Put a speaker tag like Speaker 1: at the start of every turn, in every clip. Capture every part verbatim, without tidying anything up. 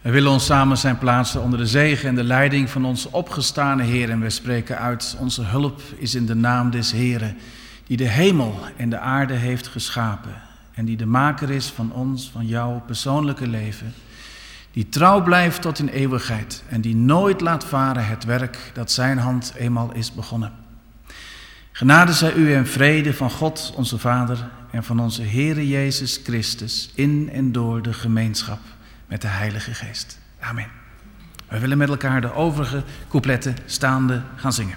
Speaker 1: We willen ons samen zijn plaatsen onder de zegen en de leiding van onze opgestane Heer. En we spreken uit, onze hulp is in de naam des Heeren, die de hemel en de aarde heeft geschapen. En die de maker is van ons, van jouw persoonlijke leven. Die trouw blijft tot in eeuwigheid en die nooit laat varen het werk dat zijn hand eenmaal is begonnen. Genade zij u en vrede van God, onze Vader, en van onze Heere Jezus Christus, in en door de gemeenschap met de Heilige Geest. Amen. We willen met elkaar de overige coupletten staande gaan zingen.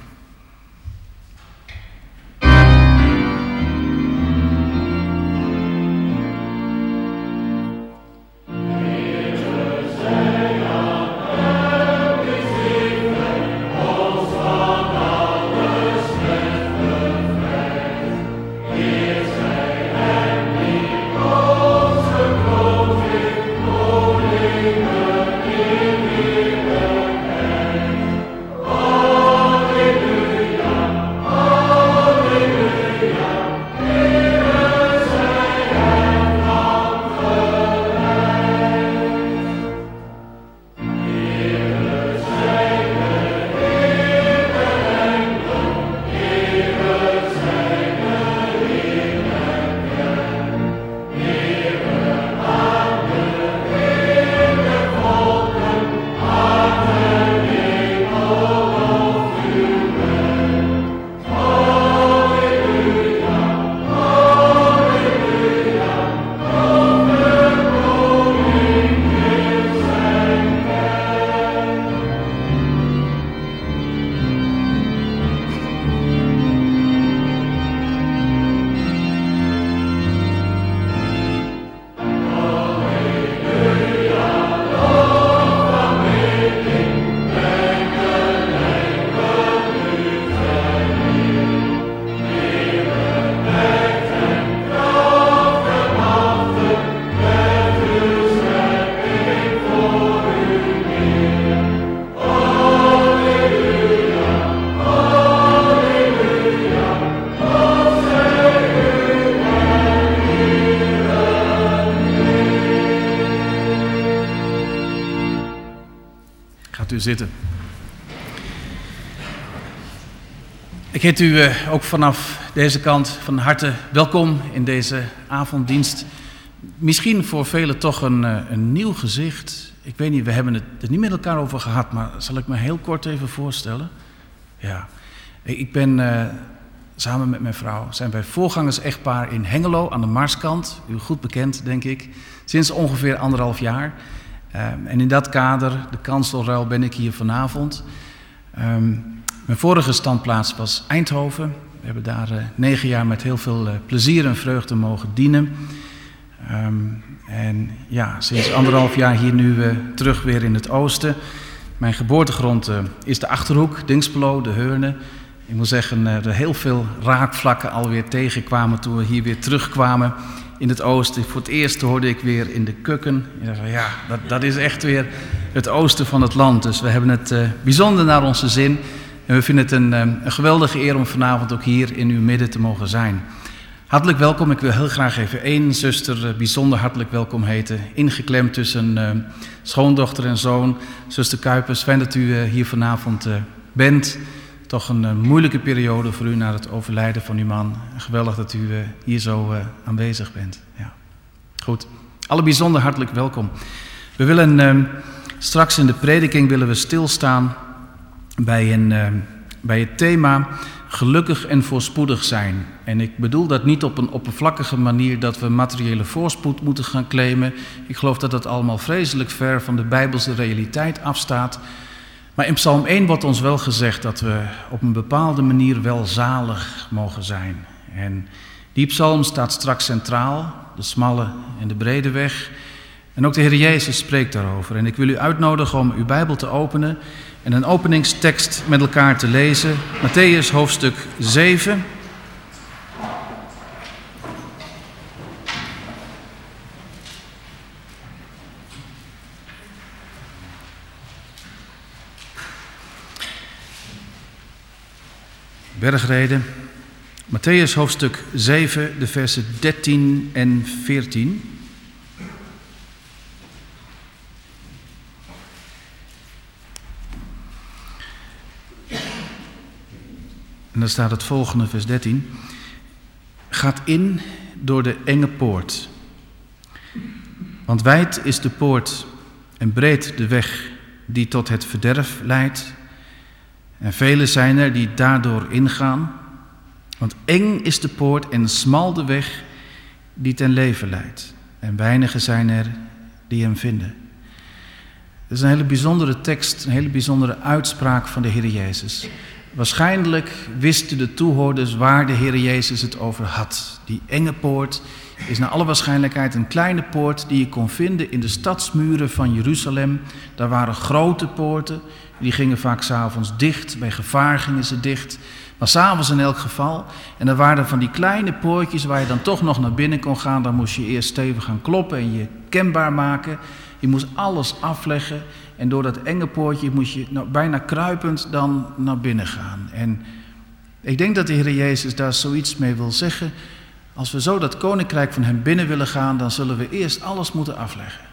Speaker 1: Zitten. Ik heet u uh, ook vanaf deze kant van harte welkom in deze avonddienst. Misschien voor velen toch een, uh, een nieuw gezicht. Ik weet niet, we hebben het er niet met elkaar over gehad, maar zal ik me heel kort even voorstellen? Ja, ik ben uh, samen met mijn vrouw, zijn wij voorgangers-echtpaar in Hengelo aan de Marskant. U goed bekend, denk ik, sinds ongeveer anderhalf jaar. Um, en in dat kader, de kanselruil, ben ik hier vanavond. Um, mijn vorige standplaats was Eindhoven. We hebben daar uh, negen jaar met heel veel uh, plezier en vreugde mogen dienen. Um, en ja, sinds anderhalf jaar hier nu uh, terug weer in het oosten. Mijn geboortegrond uh, is de Achterhoek, Dinxperlo, de Heurne. Ik moet zeggen, uh, er heel veel raakvlakken alweer tegenkwamen toen we hier weer terugkwamen. In het oosten. Voor het eerst hoorde ik weer in de Kukken. Ja, dat, dat is echt weer het oosten van het land. Dus we hebben het uh, bijzonder naar onze zin. En we vinden het een, um, een geweldige eer om vanavond ook hier in uw midden te mogen zijn. Hartelijk welkom. Ik wil heel graag even één zuster uh, bijzonder hartelijk welkom heten. Ingeklemd tussen uh, schoondochter en zoon. Zuster Kuipers, fijn dat u uh, hier vanavond uh, bent. Toch een uh, moeilijke periode voor u na het overlijden van uw man. Geweldig dat u uh, hier zo uh, aanwezig bent. Ja. Goed, alle bijzonder hartelijk welkom. We willen uh, straks in de prediking willen we stilstaan bij, een, uh, bij het thema gelukkig en voorspoedig zijn. En ik bedoel dat niet op een oppervlakkige manier dat we materiële voorspoed moeten gaan claimen. Ik geloof dat dat allemaal vreselijk ver van de Bijbelse realiteit afstaat. Maar in Psalm één wordt ons wel gezegd dat we op een bepaalde manier welzalig mogen zijn. En die psalm staat straks centraal, de smalle en de brede weg. En ook de Heer Jezus spreekt daarover. En ik wil u uitnodigen om uw Bijbel te openen en een openingstekst met elkaar te lezen. Mattheüs hoofdstuk zeven. Bergreden, Mattheüs hoofdstuk zeven, de versen dertien en veertien. En dan staat het volgende, vers dertien. Gaat in door de enge poort. Want wijd is de poort en breed de weg die tot het verderf leidt. En velen zijn er die daardoor ingaan. Want eng is de poort en smal de weg die ten leven leidt. En weinigen zijn er die hem vinden. Het is een hele bijzondere tekst, een hele bijzondere uitspraak van de Heer Jezus. Waarschijnlijk wisten de toehoorders waar de Heer Jezus het over had. Die enge poort is naar alle waarschijnlijkheid een kleine poort die je kon vinden in de stadsmuren van Jeruzalem. Daar waren grote poorten, die gingen vaak 's avonds dicht, bij gevaar gingen ze dicht. Maar 's avonds in elk geval. En er waren van die kleine poortjes waar je dan toch nog naar binnen kon gaan. Dan moest je eerst stevig gaan kloppen en je kenbaar maken. Je moest alles afleggen. En door dat enge poortje moest je nou, bijna kruipend dan naar binnen gaan. En ik denk dat de Heer Jezus daar zoiets mee wil zeggen. Als we zo dat koninkrijk van hem binnen willen gaan, dan zullen we eerst alles moeten afleggen.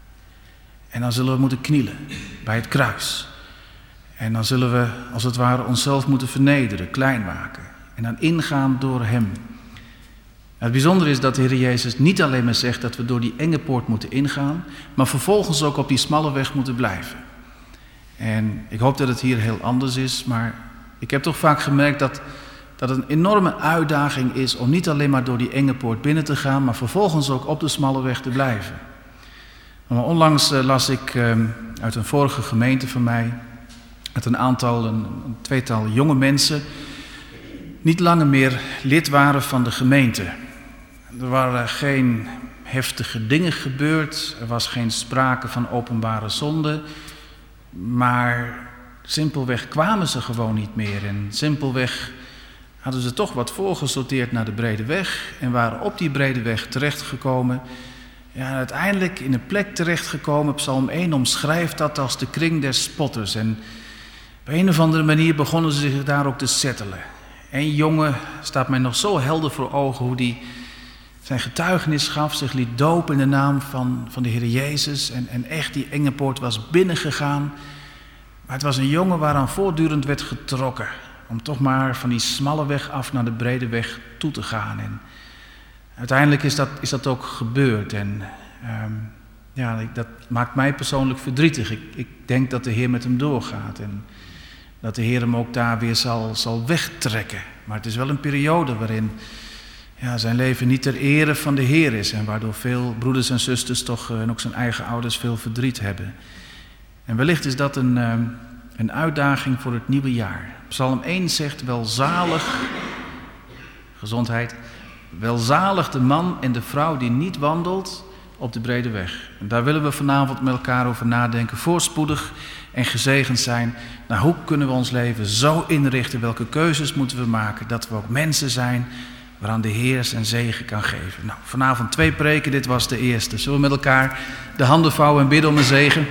Speaker 1: En dan zullen we moeten knielen bij het kruis. En dan zullen we, als het ware, onszelf moeten vernederen, klein maken. En dan ingaan door hem. Het bijzondere is dat de Heer Jezus niet alleen maar zegt dat we door die enge poort moeten ingaan, maar vervolgens ook op die smalle weg moeten blijven. En ik hoop dat het hier heel anders is, maar ik heb toch vaak gemerkt dat, dat het een enorme uitdaging is om niet alleen maar door die enge poort binnen te gaan, maar vervolgens ook op de smalle weg te blijven. Maar onlangs uh, las ik uh, uit een vorige gemeente van mij, dat een aantal, een, een tweetal jonge mensen niet langer meer lid waren van de gemeente. Er waren geen heftige dingen gebeurd, er was geen sprake van openbare zonde, maar simpelweg kwamen ze gewoon niet meer. En simpelweg hadden ze toch wat voorgesorteerd naar de brede weg en waren op die brede weg terechtgekomen. Ja, uiteindelijk in een plek terechtgekomen, Psalm één omschrijft dat als de kring der spotters. En op een of andere manier begonnen ze zich daar ook te settelen. Eén jongen staat mij nog zo helder voor ogen hoe die zijn getuigenis gaf, zich liet dopen in de naam van, van de Heer Jezus en, en echt die enge poort was binnengegaan. Maar het was een jongen waaraan voortdurend werd getrokken om toch maar van die smalle weg af naar de brede weg toe te gaan. En uiteindelijk is dat, is dat ook gebeurd en um, ja, dat maakt mij persoonlijk verdrietig. Ik, ik denk dat de Heer met hem doorgaat en dat de Heer hem ook daar weer zal, zal wegtrekken. Maar het is wel een periode waarin ja, zijn leven niet ter ere van de Heer is. En waardoor veel broeders en zusters toch, en ook zijn eigen ouders, veel verdriet hebben. En wellicht is dat een, een uitdaging voor het nieuwe jaar. Psalm één zegt, welzalig, gezondheid, welzalig de man en de vrouw die niet wandelt op de brede weg. En daar willen we vanavond met elkaar over nadenken, voorspoedig en gezegend zijn. Nou, hoe kunnen we ons leven zo inrichten? Welke keuzes moeten we maken? Dat we ook mensen zijn waaraan de Heer zijn zegen kan geven. Nou, vanavond twee preken, dit was de eerste. Zullen we met elkaar de handen vouwen en bidden om een zegen?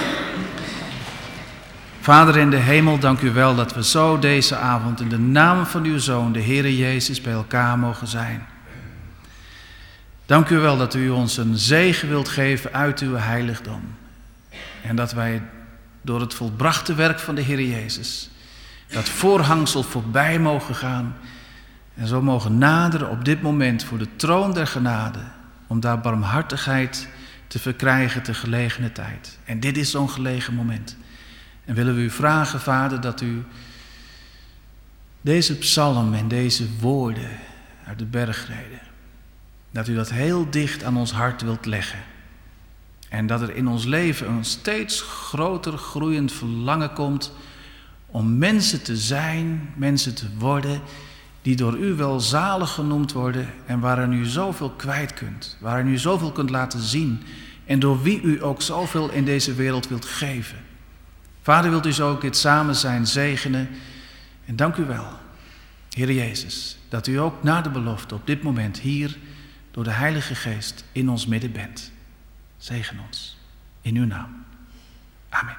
Speaker 1: Vader in de hemel, dank u wel dat we zo deze avond in de naam van uw Zoon, de Heere Jezus, bij elkaar mogen zijn. Dank u wel dat u ons een zegen wilt geven uit uw heiligdom. En dat wij door het volbrachte werk van de Heere Jezus dat voorhangsel voorbij mogen gaan en zo mogen naderen op dit moment voor de troon der genade, om daar barmhartigheid te verkrijgen te gelegene tijd. En dit is zo'n gelegen moment. En willen we u vragen, Vader, dat u deze psalm en deze woorden uit de bergreden, dat u dat heel dicht aan ons hart wilt leggen. En dat er in ons leven een steeds groter groeiend verlangen komt om mensen te zijn, mensen te worden, die door u wel zalig genoemd worden en waarin u zoveel kwijt kunt, waarin u zoveel kunt laten zien en door wie u ook zoveel in deze wereld wilt geven. Vader, wilt u zo ook dit samen zijn zegenen en dank u wel, Heer Jezus, dat u ook na de belofte op dit moment hier door de Heilige Geest in ons midden bent. Zegen ons in uw naam. Amen.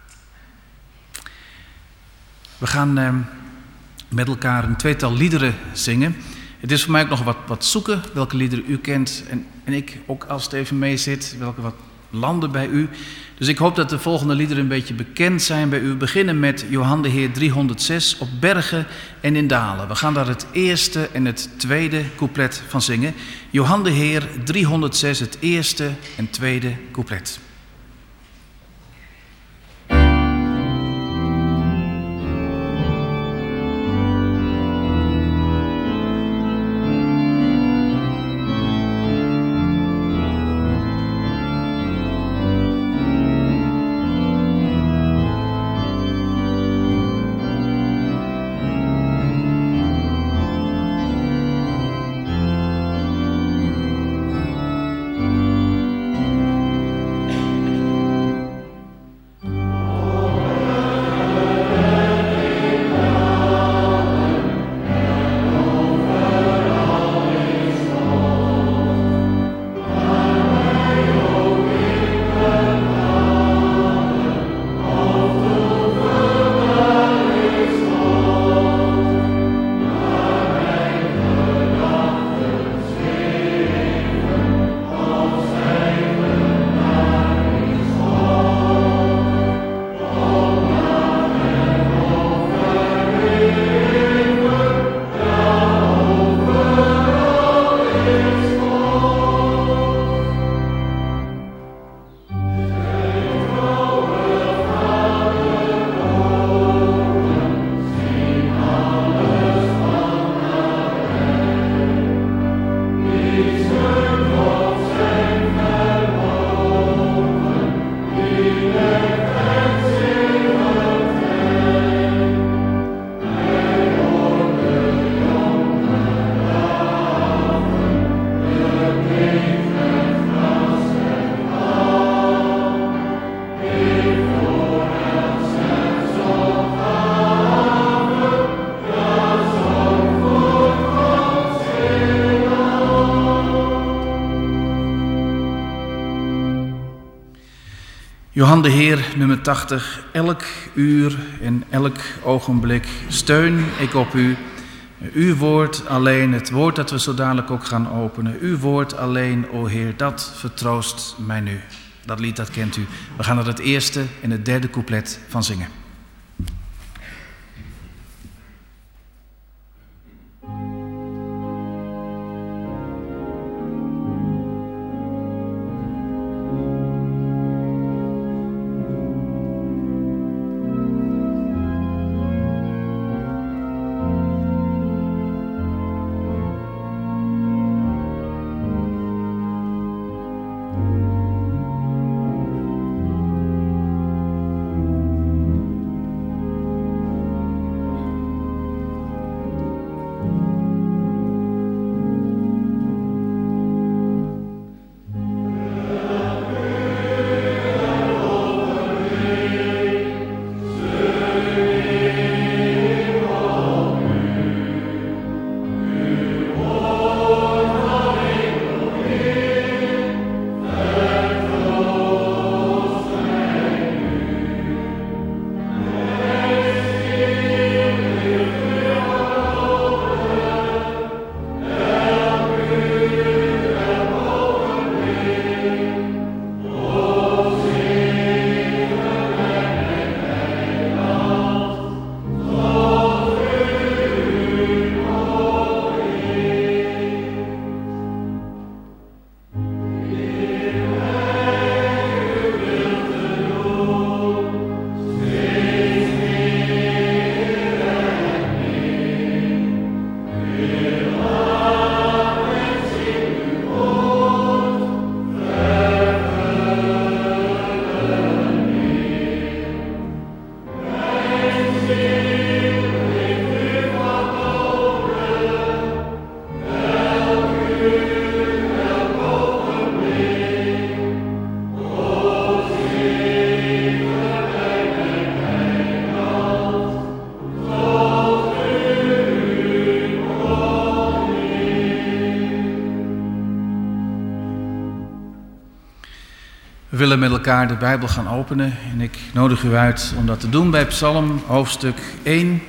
Speaker 1: We gaan eh, met elkaar een tweetal liederen zingen. Het is voor mij ook nog wat, wat zoeken welke liederen u kent en, en ik ook als het even mee zit, welke wat landen bij u. Dus ik hoop dat de volgende liederen een beetje bekend zijn bij u. We beginnen met Johan de Heer driehonderdzes, op bergen en in dalen. We gaan daar het eerste en het tweede couplet van zingen. Johan de Heer driehonderdzes, het eerste en tweede couplet. Johan de Heer, nummer tachtig. Elk uur en elk ogenblik steun ik op u. Uw woord alleen, het woord dat we zo dadelijk ook gaan openen. Uw woord alleen, o Heer, dat vertroost mij nu. Dat lied, dat kent u. We gaan er het eerste en het derde couplet van zingen. We willen met elkaar de Bijbel gaan openen en ik nodig u uit om dat te doen bij Psalm hoofdstuk één.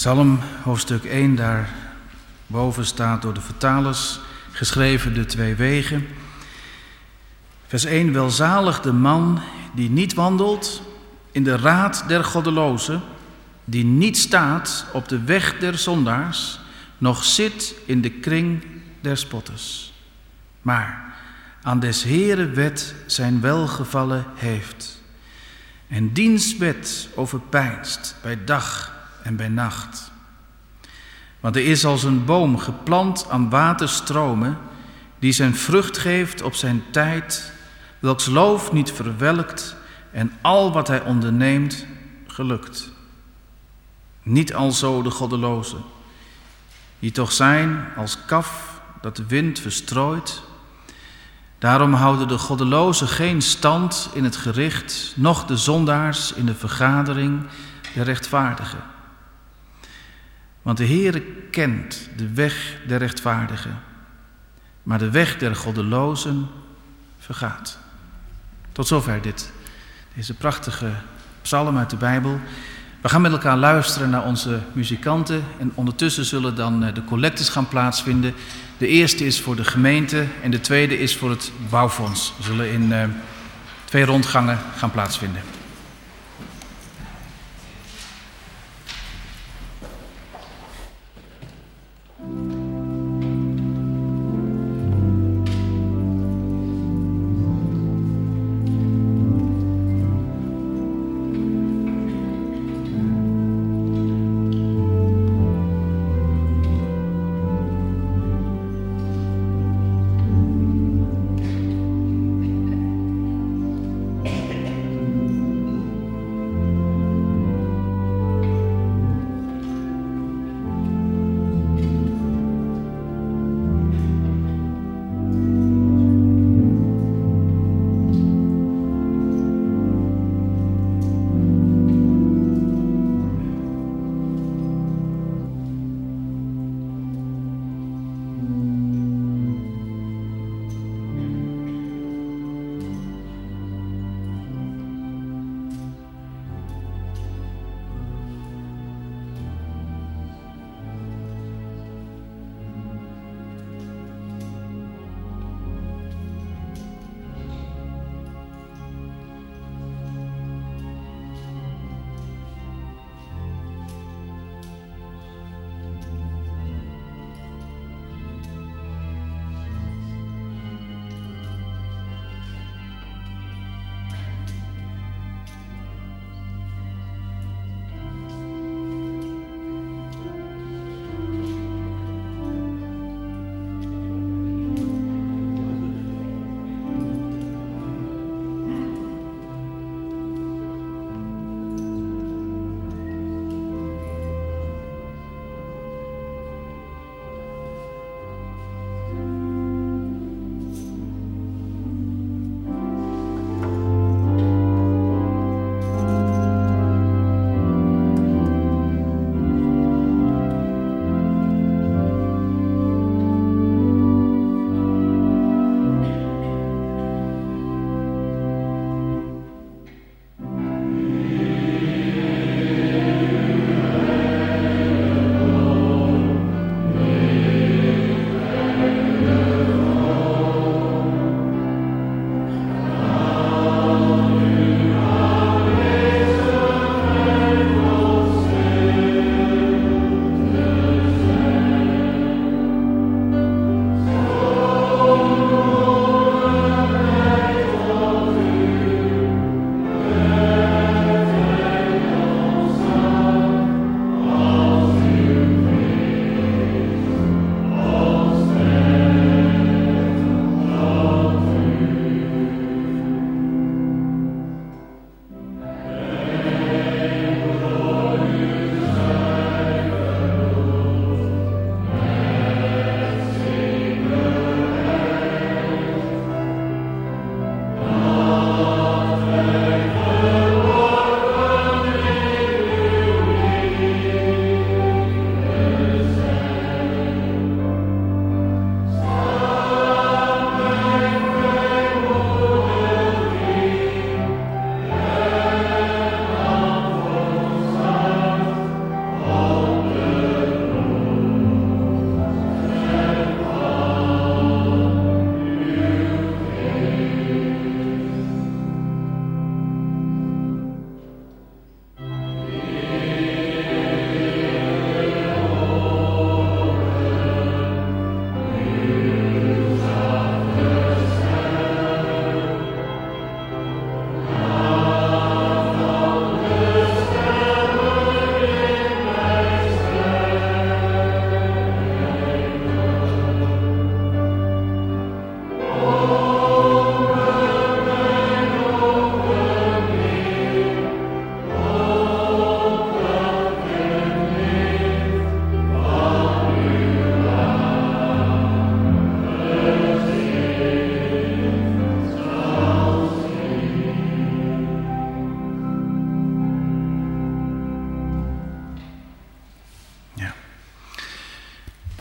Speaker 1: Psalm hoofdstuk één, daar boven staat door de vertalers geschreven de twee wegen. Vers één, welzalig de man die niet wandelt in de raad der goddelozen, die niet staat op de weg der zondaars, noch zit in de kring der spotters, maar aan des Heeren wet zijn welgevallen heeft en diens wet overpeinst bij dag en bij nacht. Want er is als een boom geplant aan waterstromen, die zijn vrucht geeft op zijn tijd, welks loof niet verwelkt en al wat hij onderneemt gelukt. Niet alzo de goddelozen, die toch zijn als kaf dat de wind verstrooit. Daarom houden de goddelozen geen stand in het gericht, noch de zondaars in de vergadering der rechtvaardigen. Want de Heere kent de weg der rechtvaardigen, maar de weg der goddelozen vergaat. Tot zover dit, deze prachtige psalm uit de Bijbel. We gaan met elkaar luisteren naar onze muzikanten en ondertussen zullen dan de collectes gaan plaatsvinden. De eerste is voor de gemeente en de tweede is voor het bouwfonds. We zullen in uh, twee rondgangen gaan plaatsvinden.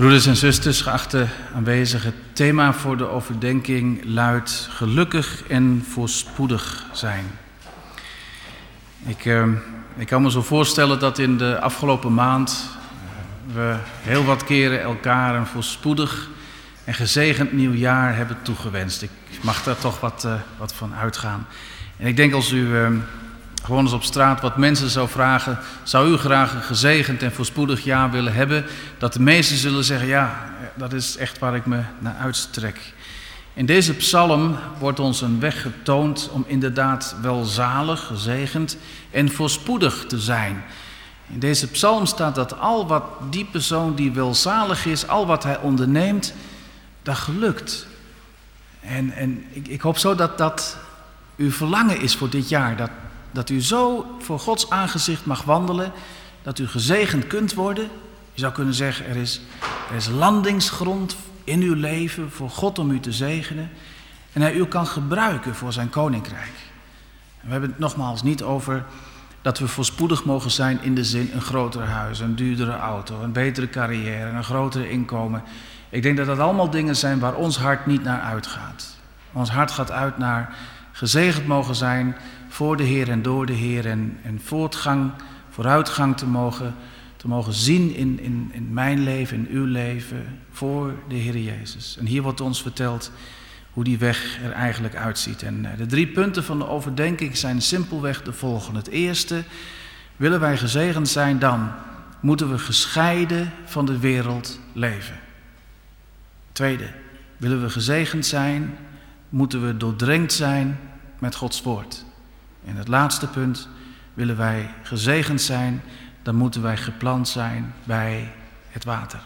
Speaker 1: Broeders en zusters, geachte aanwezigen, het thema voor de overdenking luidt gelukkig en voorspoedig zijn. Ik, uh, ik kan me zo voorstellen dat in de afgelopen maand we heel wat keren elkaar een voorspoedig en gezegend nieuwjaar hebben toegewenst. Ik mag daar toch wat, uh, wat van uitgaan. En ik denk als u uh, gewoon eens op straat wat mensen zou vragen, zou u graag een gezegend en voorspoedig jaar willen hebben? Dat de meesten zullen zeggen, ja, dat is echt waar ik me naar uitstrek. In deze psalm wordt ons een weg getoond om inderdaad welzalig, gezegend en voorspoedig te zijn. In deze psalm staat dat al wat die persoon die welzalig is, al wat hij onderneemt, dat gelukt. En, en ik, ik hoop zo dat dat uw verlangen is voor dit jaar. Dat, dat u zo voor Gods aangezicht mag wandelen, dat u gezegend kunt worden. Je zou kunnen zeggen, er is, er is landingsgrond in uw leven voor God om u te zegenen. En hij u kan gebruiken voor zijn koninkrijk. En we hebben het nogmaals niet over dat we voorspoedig mogen zijn in de zin een groter huis, een duurdere auto, een betere carrière, een grotere inkomen. Ik denk dat dat allemaal dingen zijn waar ons hart niet naar uitgaat. Ons hart gaat uit naar gezegend mogen zijn voor de Heer en door de Heer en, en voortgang, vooruitgang te mogen, te mogen zien in, in, in mijn leven, in uw leven, voor de Heer Jezus. En hier wordt ons verteld hoe die weg er eigenlijk uitziet. En de drie punten van de overdenking zijn simpelweg de volgende. Het eerste, willen wij gezegend zijn, dan moeten we gescheiden van de wereld leven. Tweede, willen we gezegend zijn, moeten we doordrenkt zijn met Gods woord. En het laatste punt, willen wij gezegend zijn, dan moeten wij geplant zijn bij het water.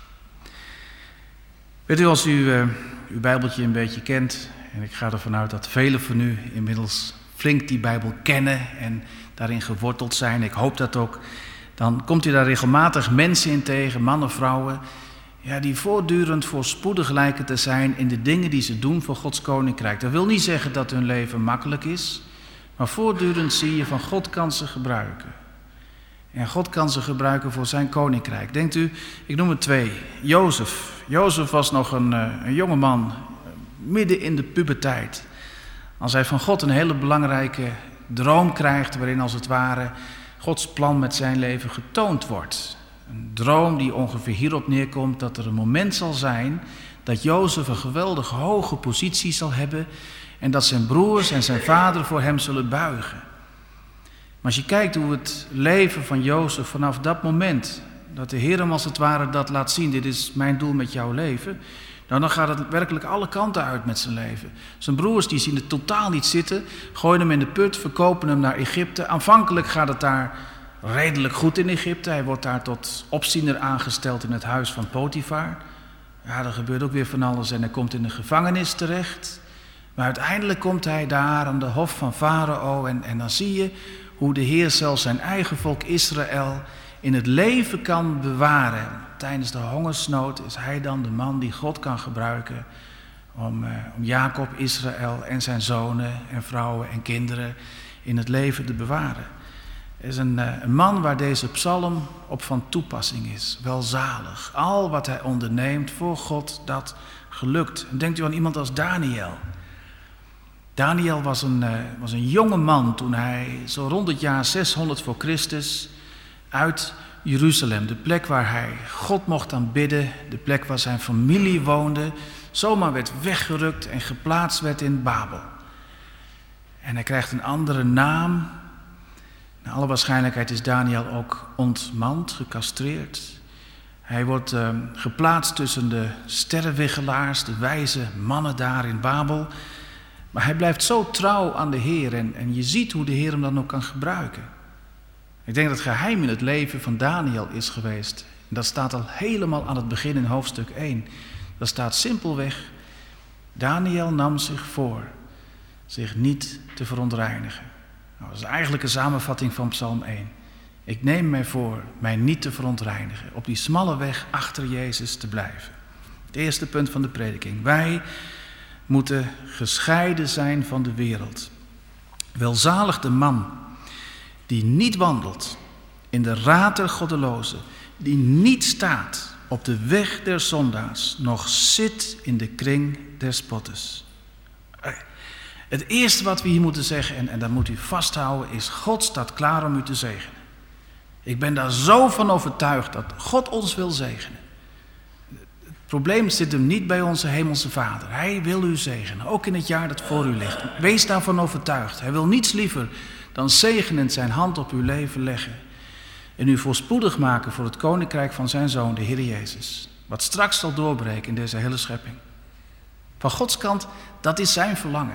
Speaker 1: Weet u, als u uh, uw Bijbeltje een beetje kent, en ik ga ervan uit dat velen van u inmiddels flink die Bijbel kennen en daarin geworteld zijn, ik hoop dat ook, dan komt u daar regelmatig mensen in tegen, mannen, vrouwen, ja, die voortdurend voorspoedig lijken te zijn in de dingen die ze doen voor Gods koninkrijk. Dat wil niet zeggen dat hun leven makkelijk is, maar voortdurend zie je van God kan ze gebruiken. En God kan ze gebruiken voor zijn koninkrijk. Denkt u, ik noem het twee. Jozef. Jozef was nog een, een jonge man, midden in de puberteit. Als hij van God een hele belangrijke droom krijgt, waarin als het ware Gods plan met zijn leven getoond wordt. Een droom die ongeveer hierop neerkomt dat er een moment zal zijn dat Jozef een geweldig hoge positie zal hebben en dat zijn broers en zijn vader voor hem zullen buigen. Maar als je kijkt hoe het leven van Jozef vanaf dat moment, dat de Heer hem als het ware dat laat zien, dit is mijn doel met jouw leven, nou, dan gaat het werkelijk alle kanten uit met zijn leven. Zijn broers die zien het totaal niet zitten, gooien hem in de put, verkopen hem naar Egypte. Aanvankelijk gaat het daar redelijk goed in Egypte. Hij wordt daar tot opziener aangesteld in het huis van Potifar. Ja, er gebeurt ook weer van alles en hij komt in de gevangenis terecht. Maar uiteindelijk komt hij daar aan de hof van Farao en, en dan zie je hoe de Heer zelfs zijn eigen volk Israël in het leven kan bewaren. Tijdens de hongersnood is hij dan de man die God kan gebruiken om, uh, om Jacob, Israël en zijn zonen en vrouwen en kinderen in het leven te bewaren. Er is een, uh, een man waar deze psalm op van toepassing is. Welzalig. Al wat hij onderneemt voor God, dat gelukt. En denkt u aan iemand als Daniel. Daniel was een, uh, was een jonge man toen hij zo rond het jaar zeshonderd voor Christus uit Jeruzalem, de plek waar hij God mocht aanbidden, de plek waar zijn familie woonde, zomaar werd weggerukt en geplaatst werd in Babel. En hij krijgt een andere naam. Naar alle waarschijnlijkheid is Daniel ook ontmand, gecastreerd. Hij wordt uh, geplaatst tussen de sterrenwiggelaars, de wijze mannen daar in Babel. Maar hij blijft zo trouw aan de Heer en, en je ziet hoe de Heer hem dan ook kan gebruiken. Ik denk dat het geheim in het leven van Daniel is geweest. En dat staat al helemaal aan het begin in hoofdstuk één. Dat staat simpelweg, Daniel nam zich voor zich niet te verontreinigen. Nou, dat is eigenlijk een samenvatting van Psalm één. Ik neem mij voor mij niet te verontreinigen, op die smalle weg achter Jezus te blijven. Het eerste punt van de prediking. Wij moeten gescheiden zijn van de wereld. Welzalig de man die niet wandelt in de raad der goddelozen, die niet staat op de weg der zondaars nog zit in de kring der spotters. Het eerste wat we hier moeten zeggen, en, en dat moet u vasthouden, is: God staat klaar om u te zegenen. Ik ben daar zo van overtuigd dat God ons wil zegenen. Het probleem zit hem niet bij onze hemelse Vader. Hij wil u zegenen, ook in het jaar dat voor u ligt. Wees daarvan overtuigd. Hij wil niets liever dan zegenend zijn hand op uw leven leggen. En u voorspoedig maken voor het koninkrijk van zijn Zoon, de Heer Jezus. Wat straks zal doorbreken in deze hele schepping. Van Gods kant, dat is zijn verlangen.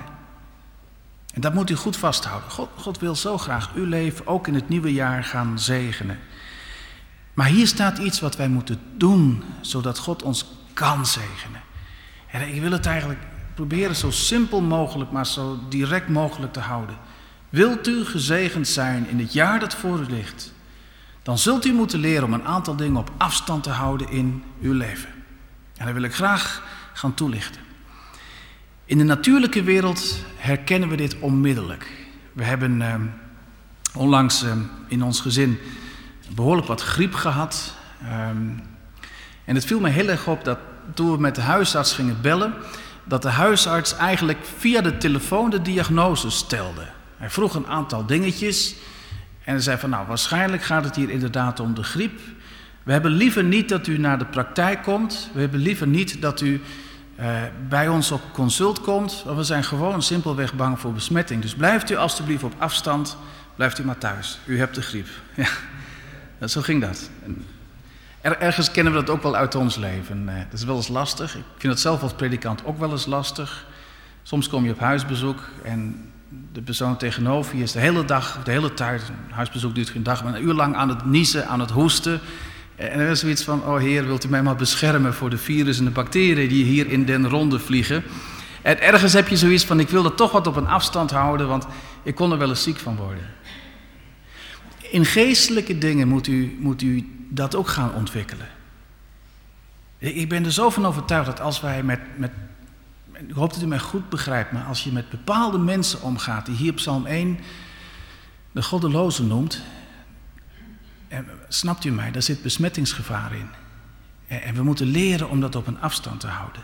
Speaker 1: En dat moet u goed vasthouden. God, God wil zo graag uw leven ook in het nieuwe jaar gaan zegenen. Maar hier staat iets wat wij moeten doen, zodat God ons kan zegenen. En ik wil het eigenlijk proberen zo simpel mogelijk, maar zo direct mogelijk te houden. Wilt u gezegend zijn in het jaar dat voor u ligt, dan zult u moeten leren om een aantal dingen op afstand te houden in uw leven. En dat wil ik graag gaan toelichten. In de natuurlijke wereld herkennen we dit onmiddellijk. We hebben eh, onlangs eh, in ons gezin behoorlijk wat griep gehad. Um, en het viel me heel erg op dat toen we met de huisarts gingen bellen, dat de huisarts eigenlijk via de telefoon de diagnose stelde. Hij vroeg een aantal dingetjes en hij zei van nou, waarschijnlijk gaat het hier inderdaad om de griep. We hebben liever niet dat u naar de praktijk komt. We hebben liever niet dat u uh, bij ons op consult komt. Want we zijn gewoon simpelweg bang voor besmetting. Dus blijft u alstublieft op afstand, blijft u maar thuis. U hebt de griep. Ja, zo ging dat. En er, ergens kennen we dat ook wel uit ons leven. Uh, dat is wel eens lastig. Ik vind het zelf als predikant ook wel eens lastig. Soms kom je op huisbezoek en de persoon tegenover je is de hele dag, of de hele tijd, een huisbezoek duurt geen dag, maar een uur lang aan het niezen, aan het hoesten. En er is zoiets van, oh Heer, wilt u mij maar beschermen voor de virussen en de bacteriën die hier in den ronde vliegen. En ergens heb je zoiets van, ik wil dat toch wat op een afstand houden, want ik kon er wel eens ziek van worden. In geestelijke dingen moet u, moet u dat ook gaan ontwikkelen. Ik ben er zo van overtuigd dat als wij met, met ik hoop dat u mij goed begrijpt, maar als je met bepaalde mensen omgaat, die hier Psalm één de goddelozen noemt, en, snapt u mij, daar zit besmettingsgevaar in. En, en we moeten leren om dat op een afstand te houden.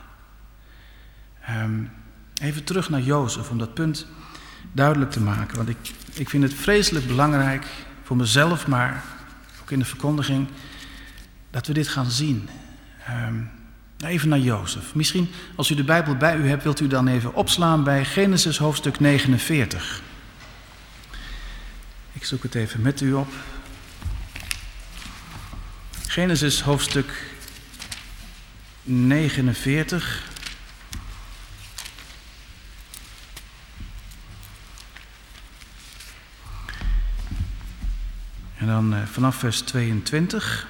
Speaker 1: Um, even terug naar Jozef, om dat punt duidelijk te maken. Want ik, ik vind het vreselijk belangrijk, voor mezelf, maar ook in de verkondiging, dat we dit gaan zien. Um, Even naar Jozef. Misschien als u de Bijbel bij u hebt, wilt u dan even opslaan bij Genesis hoofdstuk negenenveertig. Ik zoek het even met u op. Genesis hoofdstuk negenenveertig. En dan uh, vanaf vers tweeëntwintig.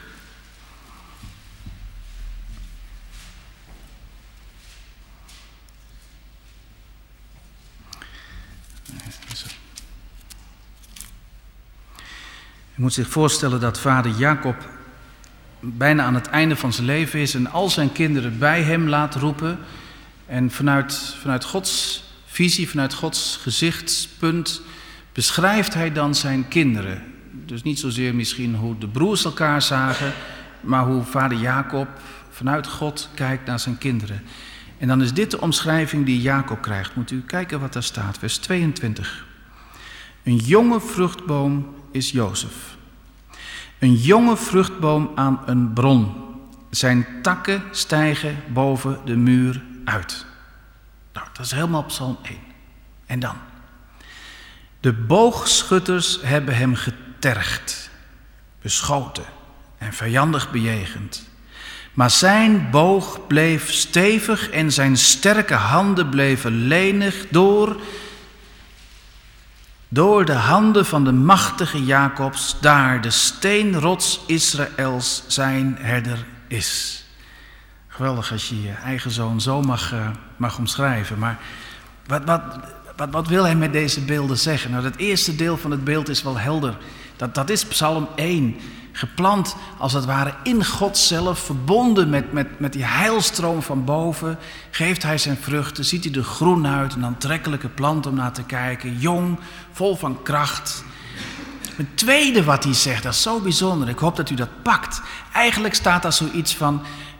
Speaker 1: Je moet zich voorstellen dat vader Jacob bijna aan het einde van zijn leven is en al zijn kinderen bij hem laat roepen. En vanuit, vanuit Gods visie, vanuit Gods gezichtspunt beschrijft hij dan zijn kinderen. Dus niet zozeer misschien hoe de broers elkaar zagen, maar hoe vader Jacob vanuit God kijkt naar zijn kinderen. En dan is dit de omschrijving die Jacob krijgt. Moet u kijken wat daar staat, vers tweeëntwintig. Een jonge vruchtboom is Jozef. Een jonge vruchtboom aan een bron. Zijn takken stijgen boven de muur uit. Nou, dat is helemaal Psalm één. En dan? De boogschutters hebben hem getergd, beschoten en vijandig bejegend. Maar zijn boog bleef stevig en zijn sterke handen bleven lenig door... Door de handen van de machtige Jacobs, daar de steenrots Israëls zijn herder is. Geweldig als je je eigen zoon zo mag, uh, mag omschrijven. Maar wat, wat, wat, wat wil hij met deze beelden zeggen? Nou, het eerste deel van het beeld is wel helder. Dat, dat is Psalm één. Geplant als het ware in God zelf, verbonden met, met, met die heilstroom van boven. Geeft hij zijn vruchten, ziet hij er groen uit, een aantrekkelijke plant om naar te kijken. Jong, vol van kracht. het tweede wat hij zegt, dat is zo bijzonder. Ik hoop dat u dat pakt. Eigenlijk staat daar zoiets van: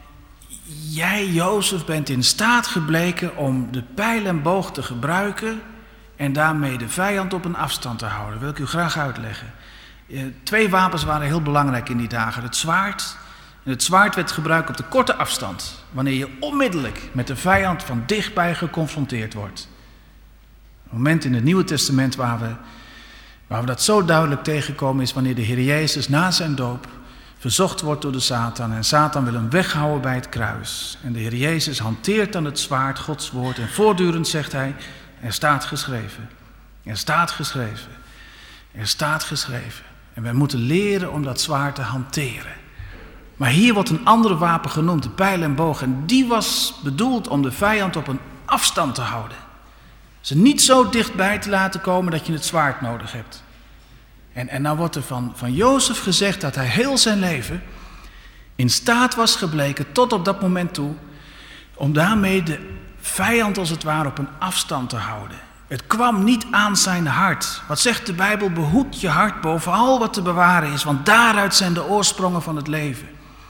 Speaker 1: jij, Jozef, bent in staat gebleken om de pijl en boog te gebruiken en daarmee de vijand op een afstand te houden. Dat wil ik u graag uitleggen. Twee wapens waren heel belangrijk in die dagen. Het zwaard. En het zwaard werd gebruikt op de korte afstand, wanneer je onmiddellijk met de vijand van dichtbij geconfronteerd wordt. Een moment in het Nieuwe Testament waar we, waar we dat zo duidelijk tegenkomen is wanneer de Heer Jezus na zijn doop verzocht wordt door de Satan. En Satan wil hem weghouden bij het kruis. En de Heer Jezus hanteert dan het zwaard, Gods woord. En voortdurend zegt hij: er staat geschreven. Er staat geschreven. Er staat geschreven. En wij moeten leren om dat zwaard te hanteren. Maar hier wordt een ander wapen genoemd, de pijl en boog. En die was bedoeld om de vijand op een afstand te houden. Ze niet zo dichtbij te laten komen dat je het zwaard nodig hebt. En, en nou wordt er van, van Jozef gezegd dat hij heel zijn leven in staat was gebleken, tot op dat moment toe, om daarmee de vijand als het ware op een afstand te houden. Het kwam niet aan zijn hart. Wat zegt de Bijbel? Behoed je hart boven al wat te bewaren is, want daaruit zijn de oorsprongen van het leven.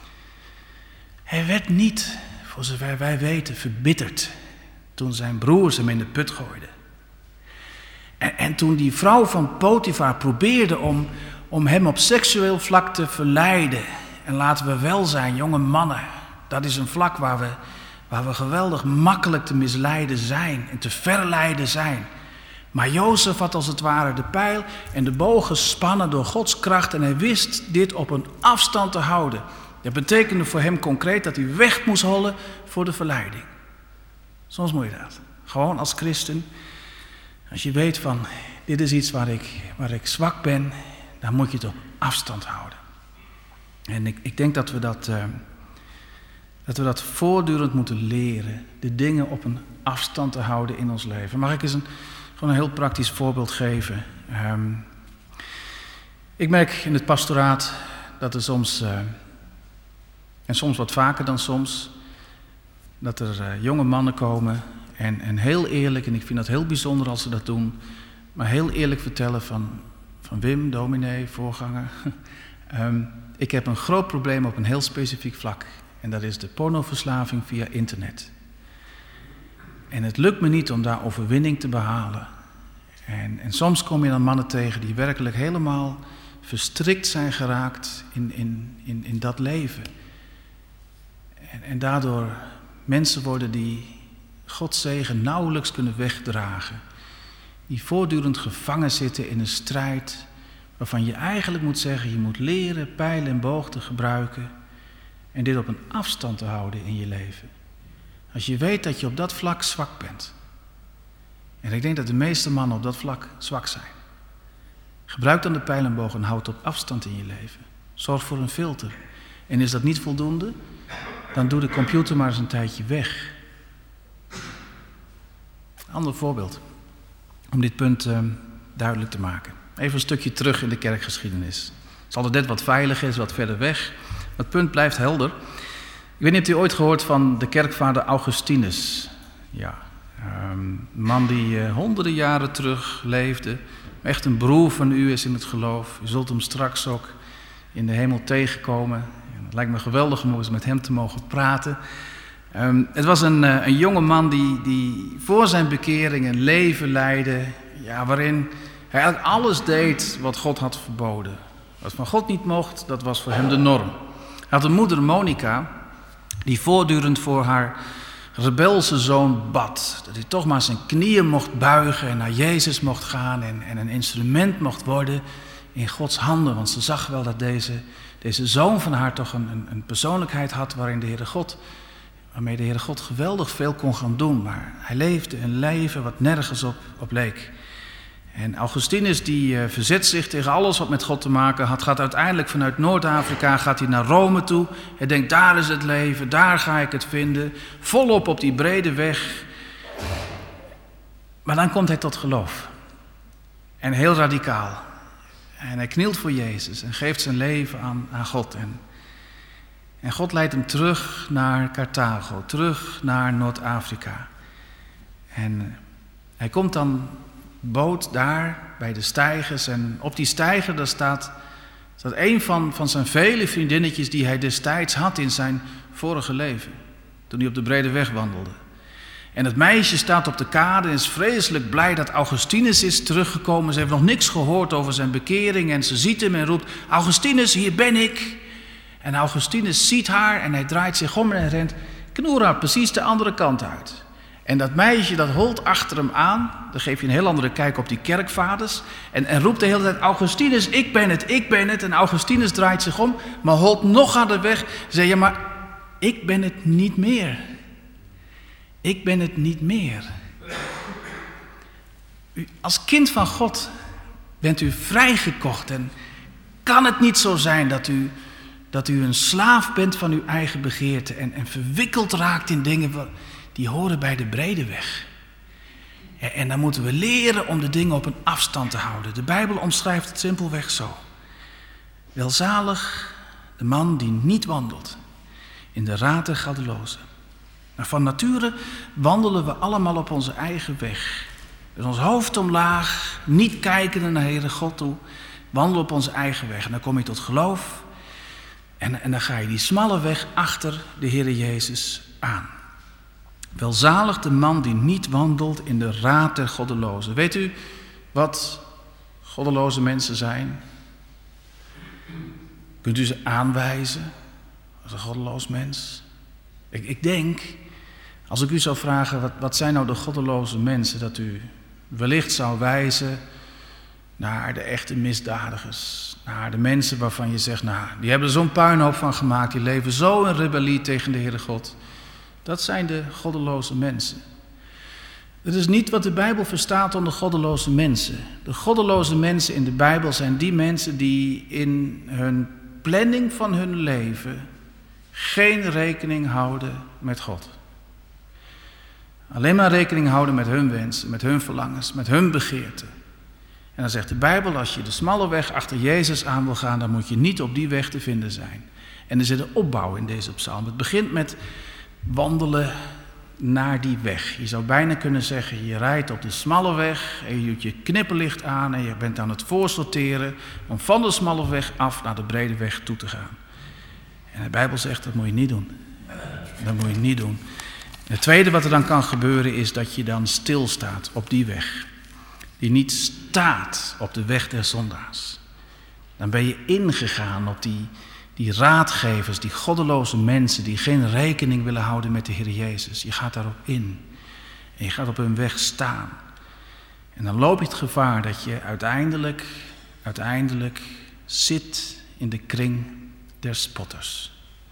Speaker 1: Hij werd niet, voor zover wij weten, verbitterd toen zijn broers hem in de put gooiden. En, en toen die vrouw van Potifar probeerde om, om hem op seksueel vlak te verleiden. En laten we wel zijn, jonge mannen, dat is een vlak waar we, waar we geweldig makkelijk te misleiden zijn en te verleiden zijn. Maar Jozef had als het ware de pijl en de boog gespannen door Gods kracht en hij wist dit op een afstand te houden. Dat betekende voor hem concreet dat hij weg moest hollen voor de verleiding. Soms moet je dat. Gewoon als christen. Als je weet van, dit is iets waar ik, waar ik zwak ben, dan moet je het op afstand houden. En ik, ik denk dat we dat, uh, dat we dat voortdurend moeten leren. De dingen op een afstand te houden in ons leven. Mag ik eens een, gewoon een heel praktisch voorbeeld geven? Um, ik merk in het pastoraat dat er soms, uh, en soms wat vaker dan soms, dat er uh, jonge mannen komen en, en heel eerlijk, en ik vind dat heel bijzonder als ze dat doen, maar heel eerlijk vertellen van, van Wim, dominee, voorganger, um, ik heb een groot probleem op een heel specifiek vlak. En dat is de pornoverslaving via internet. En het lukt me niet om daar overwinning te behalen. En, en soms kom je dan mannen tegen die werkelijk helemaal verstrikt zijn geraakt in, in, in, in dat leven. En, en daardoor mensen worden die Gods zegen nauwelijks kunnen wegdragen. Die voortdurend gevangen zitten in een strijd waarvan je eigenlijk moet zeggen, je moet leren pijl en boog te gebruiken en dit op een afstand te houden in je leven. Als je weet dat je op dat vlak zwak bent. En ik denk dat de meeste mannen op dat vlak zwak zijn. Gebruik dan de pijl en boog en houd het op afstand in je leven. Zorg voor een filter. En is dat niet voldoende, dan doe de computer maar eens een tijdje weg. Ander voorbeeld, om dit punt uh, duidelijk te maken. Even een stukje terug in de kerkgeschiedenis. Het is altijd net wat veiliger is, wat verder weg. Het punt blijft helder. Ik weet niet, hebt u ooit gehoord van de kerkvader Augustinus? Ja, um, een man die uh, honderden jaren terug leefde. Echt een broer van u is in het geloof. U zult hem straks ook in de hemel tegenkomen. En het lijkt me geweldig om eens met hem te mogen praten. Um, het was een, uh, een jonge man die, die voor zijn bekering een leven leidde, ja, waarin hij eigenlijk alles deed wat God had verboden. Wat van God niet mocht, dat was voor hem de norm. Hij had een moeder, Monica, die voortdurend voor haar rebelse zoon bad. Dat hij toch maar zijn knieën mocht buigen en naar Jezus mocht gaan en, en een instrument mocht worden in Gods handen. Want ze zag wel dat deze, deze zoon van haar toch een, een, een persoonlijkheid had waarin de Heere God, waarmee de Heere God geweldig veel kon gaan doen. Maar hij leefde een leven wat nergens op, op leek. En Augustinus die uh, verzet zich tegen alles wat met God te maken had, gaat uiteindelijk vanuit Noord-Afrika gaat hij naar Rome toe. Hij denkt, daar is het leven, daar ga ik het vinden. Volop op die brede weg. Maar dan komt hij tot geloof. En heel radicaal. En hij knielt voor Jezus en geeft zijn leven aan, aan God. En, en God leidt hem terug naar Carthago, terug naar Noord-Afrika. En uh, hij komt dan boot daar bij de steigers. En op die steiger daar staat, staat een van, van zijn vele vriendinnetjes die hij destijds had in zijn vorige leven. Toen hij op de brede weg wandelde. En het meisje staat op de kade en is vreselijk blij dat Augustinus is teruggekomen. Ze heeft nog niks gehoord over zijn bekering en ze ziet hem en roept: Augustinus, hier ben ik. En Augustinus ziet haar en hij draait zich om en rent knoera precies de andere kant uit. En dat meisje dat holt achter hem aan. Dan geef je een heel andere kijk op die kerkvaders. En, en roept de hele tijd: Augustinus, ik ben het, ik ben het. En Augustinus draait zich om, maar holt nog aan de weg. Zeg je: maar ik ben het niet meer. Ik ben het niet meer. U, als kind van God bent u vrijgekocht. En kan het niet zo zijn dat u, dat u een slaaf bent van uw eigen begeerte. En, en verwikkeld raakt in dingen die horen bij de brede weg. En, en dan moeten we leren om de dingen op een afstand te houden. De Bijbel omschrijft het simpelweg zo. Welzalig de man die niet wandelt in de raad der goddelozen. Maar van nature wandelen we allemaal op onze eigen weg. Dus ons hoofd omlaag, niet kijken naar de Heere God toe. Wandelen op onze eigen weg. En dan kom je tot geloof. En, en dan ga je die smalle weg achter de Heere Jezus aan. Welzalig de man die niet wandelt in de raad der goddelozen. Weet u wat goddeloze mensen zijn? Kunt u ze aanwijzen als een goddeloos mens? Ik, ik denk, als ik u zou vragen, wat, wat zijn nou de goddeloze mensen, dat u wellicht zou wijzen naar de echte misdadigers. Naar de mensen waarvan je zegt, nou, die hebben er zo'n puinhoop van gemaakt, die leven zo in rebellie tegen de Heere God. Dat zijn de goddeloze mensen. Dat is niet wat de Bijbel verstaat onder goddeloze mensen. De goddeloze mensen in de Bijbel zijn die mensen die in hun planning van hun leven geen rekening houden met God. Alleen maar rekening houden met hun wensen, met hun verlangens, met hun begeerten. En dan zegt de Bijbel, als je de smalle weg achter Jezus aan wil gaan, dan moet je niet op die weg te vinden zijn. En er zit een opbouw in deze psalm. Het begint met wandelen naar die weg. Je zou bijna kunnen zeggen, je rijdt op de smalle weg en je doet je knipperlicht aan en je bent aan het voorsorteren om van de smalle weg af naar de brede weg toe te gaan. En de Bijbel zegt, dat moet je niet doen. Dat moet je niet doen. Het tweede wat er dan kan gebeuren is dat je dan stilstaat op die weg. Die niet staat op de weg der zondaars. Dan ben je ingegaan op die, die raadgevers, die goddeloze mensen die geen rekening willen houden met de Heer Jezus. Je gaat daarop in. En je gaat op hun weg staan. En dan loop je het gevaar dat je uiteindelijk, uiteindelijk zit in de kring der spotters.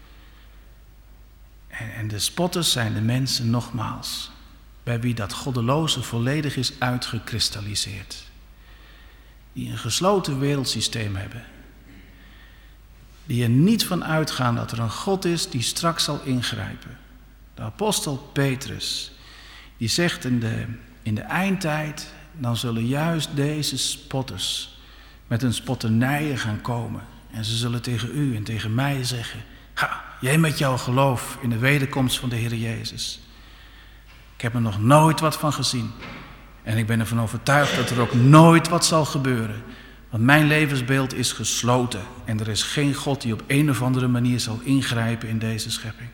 Speaker 1: En, en de spotters zijn de mensen, nogmaals, bij wie dat goddeloze volledig is uitgekristalliseerd. Die een gesloten wereldsysteem hebben. Die er niet van uitgaan dat er een God is die straks zal ingrijpen. De apostel Petrus, die zegt in de, in de eindtijd, dan zullen juist deze spotters met hun spotternijen gaan komen. En ze zullen tegen u en tegen mij zeggen, ga, jij met jouw geloof in de wederkomst van de Heer Jezus. Ik heb er nog nooit wat van gezien. En ik ben ervan overtuigd dat er ook nooit wat zal gebeuren. Want mijn levensbeeld is gesloten. En er is geen God die op een of andere manier zal ingrijpen in deze schepping.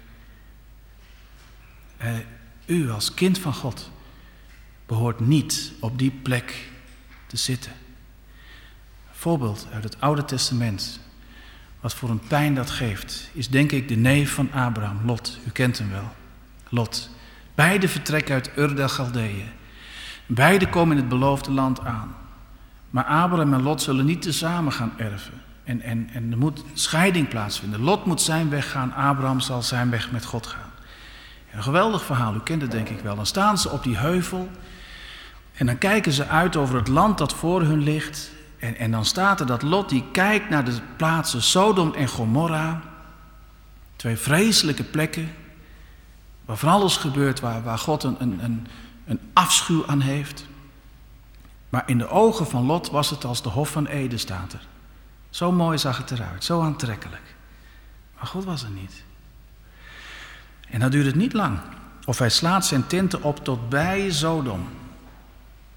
Speaker 1: Eh, u als kind van God behoort niet op die plek te zitten. Een voorbeeld uit het Oude Testament. Wat voor een pijn dat geeft, is denk ik de neef van Abraham, Lot. U kent hem wel. Lot. Beide vertrekken uit Ur der Galdeeën. Beide komen in het beloofde land aan. Maar Abraham en Lot zullen niet tezamen gaan erven. En, en, en er moet scheiding plaatsvinden. Lot moet zijn weg gaan, Abraham zal zijn weg met God gaan. Een geweldig verhaal, u kent het denk ik wel. Dan staan ze op die heuvel en dan kijken ze uit over het land dat voor hun ligt. En, en dan staat er dat Lot die kijkt naar de plaatsen Sodom en Gomorra. Twee vreselijke plekken waar van alles gebeurt, waar, waar God een, een, een, een afschuw aan heeft. Maar in de ogen van Lot was het als de Hof van Eden, staat er. Zo mooi zag het eruit, zo aantrekkelijk. Maar God was er niet. En dan duurt het niet lang. Of hij slaat zijn tenten op tot bij Sodom.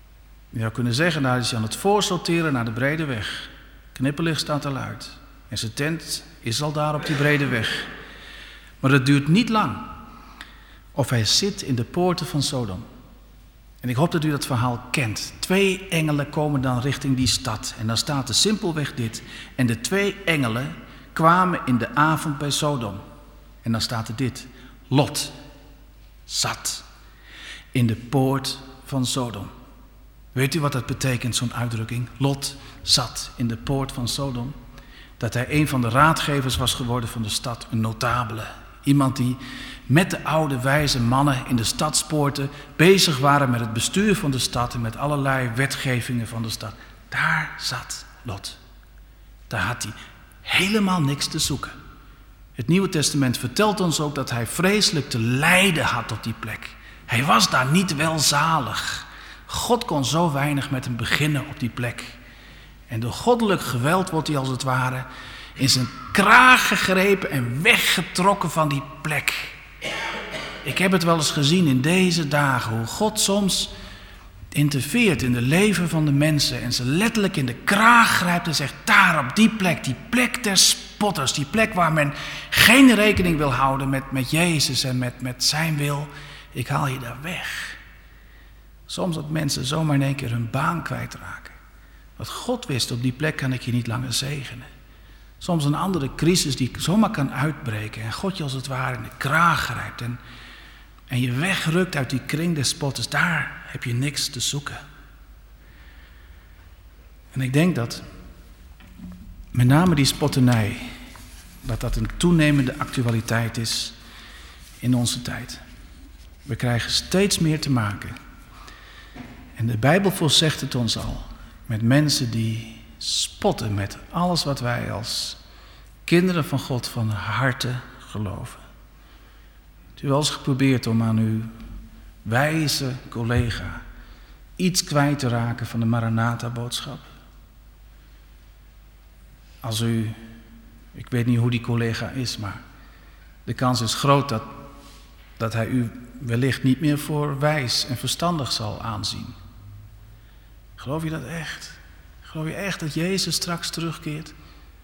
Speaker 1: Je zou kunnen zeggen, nou is hij aan het voorsorteren naar de brede weg. Knipperlicht staat al uit. En zijn tent is al daar op die brede weg. Maar het duurt niet lang. Of hij zit in de poorten van Sodom. En ik hoop dat u dat verhaal kent. Twee engelen komen dan richting die stad. En dan staat er simpelweg dit. En de twee engelen kwamen in de avond bij Sodom. En dan staat er dit. Lot zat in de poort van Sodom. Weet u wat dat betekent, zo'n uitdrukking? Lot zat in de poort van Sodom. Dat hij een van de raadgevers was geworden van de stad. Een notabele. Iemand die met de oude wijze mannen in de stadspoorten bezig waren met het bestuur van de stad en met allerlei wetgevingen van de stad. Daar zat Lot. Daar had hij helemaal niks te zoeken. Het Nieuwe Testament vertelt ons ook dat hij vreselijk te lijden had op die plek. Hij was daar niet welzalig. God kon zo weinig met hem beginnen op die plek. En door goddelijk geweld wordt hij als het ware in zijn kraag gegrepen en weggetrokken van die plek. Ik heb het wel eens gezien in deze dagen, hoe God soms interveert in de leven van de mensen en ze letterlijk in de kraag grijpt en zegt, daar op die plek, die plek der spotters, die plek waar men geen rekening wil houden met, met Jezus en met, met zijn wil, ik haal je daar weg. Soms dat mensen zomaar in één keer hun baan kwijtraken. Wat God wist, op die plek kan ik je niet langer zegenen. Soms een andere crisis die zomaar kan uitbreken en God je als het ware in de kraag grijpt en, en je wegrukt uit die kring des spotters. Daar heb je niks te zoeken. En ik denk dat met name die spotternij, dat dat een toenemende actualiteit is in onze tijd. We krijgen steeds meer te maken. En de Bijbel voorzegt het ons al. Met mensen die spotten met alles wat wij als kinderen van God van harte geloven. Hebt u wel eens geprobeerd om aan uw wijze collega iets kwijt te raken van de Maranatha-boodschap? Als u, ik weet niet hoe die collega is, maar de kans is groot dat, dat hij u wellicht niet meer voor wijs en verstandig zal aanzien. Geloof je dat echt? Geloof je echt dat Jezus straks terugkeert?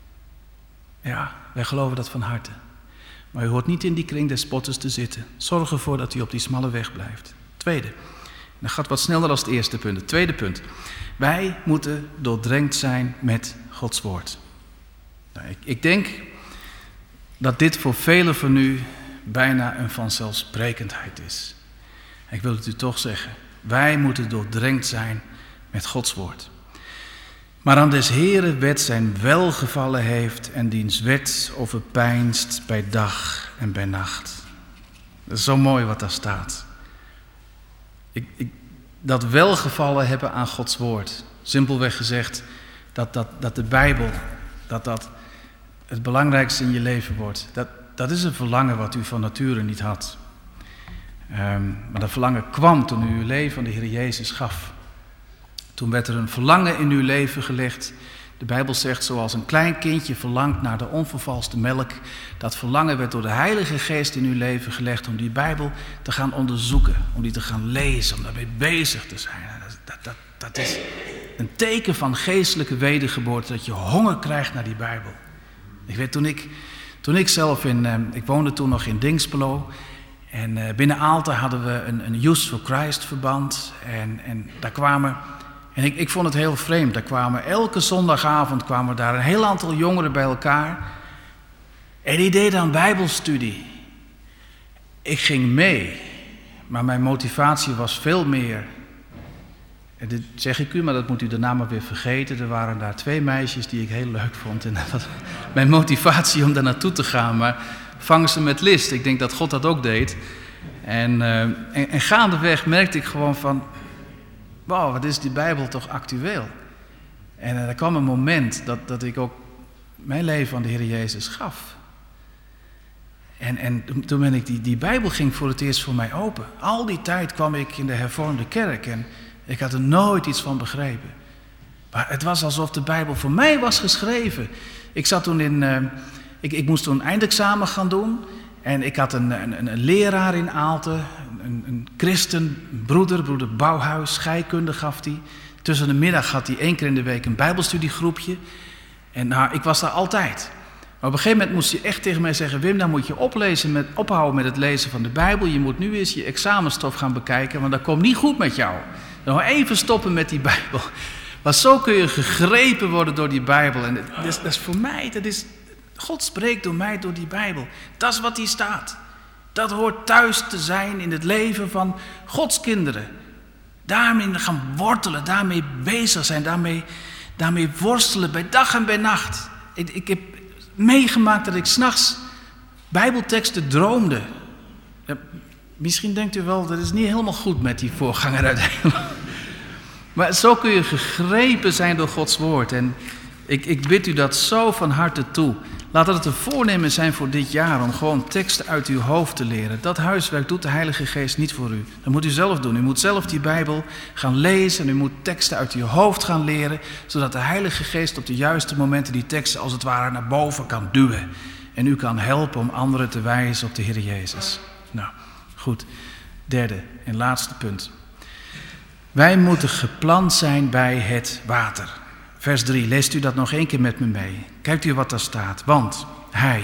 Speaker 1: Ja, wij geloven dat van harte. Maar u hoort niet in die kring des spotters te zitten. Zorg ervoor dat u op die smalle weg blijft. Tweede, dat gaat wat sneller dan het eerste punt. Het tweede punt. Wij moeten doordrenkt zijn met Gods woord. Nou, ik, ik denk dat dit voor velen van u bijna een vanzelfsprekendheid is. Ik wil het u toch zeggen. Wij moeten doordrenkt zijn met Gods woord. Maar aan des Heeren wet zijn welgevallen heeft en diens wet overpeinst bij dag en bij nacht. Dat is zo mooi wat daar staat. Ik, ik, dat welgevallen hebben aan Gods woord. Simpelweg gezegd dat, dat, dat de Bijbel, dat dat het belangrijkste in je leven wordt. Dat, dat is een verlangen wat u van nature niet had. Um, maar dat verlangen kwam toen u uw leven aan de Heer Jezus gaf. Toen werd er een verlangen in uw leven gelegd. De Bijbel zegt, zoals een klein kindje verlangt naar de onvervalste melk. Dat verlangen werd door de Heilige Geest in uw leven gelegd om die Bijbel te gaan onderzoeken. Om die te gaan lezen, om daarmee bezig te zijn. Dat, dat, dat, dat is een teken van geestelijke wedergeboorte, dat je honger krijgt naar die Bijbel. Ik weet, toen ik, toen ik zelf in, eh, ik woonde toen nog in Dinxperlo. En eh, binnen Aalten hadden we een, een Youth for Christ verband. En, en daar kwamen... En ik, ik vond het heel vreemd. Daar kwamen elke zondagavond kwamen daar een heel aantal jongeren bij elkaar. En die deden aan bijbelstudie. Ik ging mee. Maar mijn motivatie was veel meer. En dit zeg ik u, maar dat moet u daarna maar weer vergeten. Er waren daar twee meisjes die ik heel leuk vond. En dat was mijn motivatie om daar naartoe te gaan. Maar vang ze met list. Ik denk dat God dat ook deed. En, uh, en, en gaandeweg merkte ik gewoon van... Wauw, wat is die Bijbel toch actueel? En uh, er kwam een moment dat, dat ik ook mijn leven aan de Heer Jezus gaf. En, en toen ben ik die, die Bijbel ging voor het eerst voor mij open. Al die tijd kwam ik in de hervormde kerk en ik had er nooit iets van begrepen. Maar het was alsof de Bijbel voor mij was geschreven. Ik zat toen in, uh, ik, ik moest toen een eindexamen gaan doen. En ik had een, een, een leraar in Aalten, een, een christen, broeder, broeder Bouwhuis, scheikunde gaf hij. Tussen de middag had hij één keer in de week een bijbelstudiegroepje. En nou, ik was daar altijd. Maar op een gegeven moment moest hij echt tegen mij zeggen: Wim, dan moet je oplezen met, ophouden met het lezen van de Bijbel. Je moet nu eens je examenstof gaan bekijken, want dat komt niet goed met jou. Nog even stoppen met die Bijbel. Maar zo kun je gegrepen worden door die Bijbel. En dat is, dat is voor mij, dat is, God spreekt door mij door die Bijbel. Dat is wat hier staat. Dat hoort thuis te zijn in het leven van Gods kinderen. Daarmee gaan wortelen, daarmee bezig zijn, daarmee, daarmee worstelen bij dag en bij nacht. Ik, ik heb meegemaakt dat ik 's nachts Bijbelteksten droomde. Ja, misschien denkt u wel, dat is niet helemaal goed met die voorganger uiteindelijk. Maar zo kun je gegrepen zijn door Gods woord. En ik, ik bid u dat zo van harte toe. Laat het een voornemen zijn voor dit jaar om gewoon teksten uit uw hoofd te leren. Dat huiswerk doet de Heilige Geest niet voor u. Dat moet u zelf doen. U moet zelf die Bijbel gaan lezen en u moet teksten uit uw hoofd gaan leren, zodat de Heilige Geest op de juiste momenten die teksten als het ware naar boven kan duwen. En u kan helpen om anderen te wijzen op de Heer Jezus. Nou, goed. Derde en laatste punt. Wij moeten geplant zijn bij het water. Vers drie, leest u dat nog één keer met me mee. Kijkt u wat daar staat. Want hij,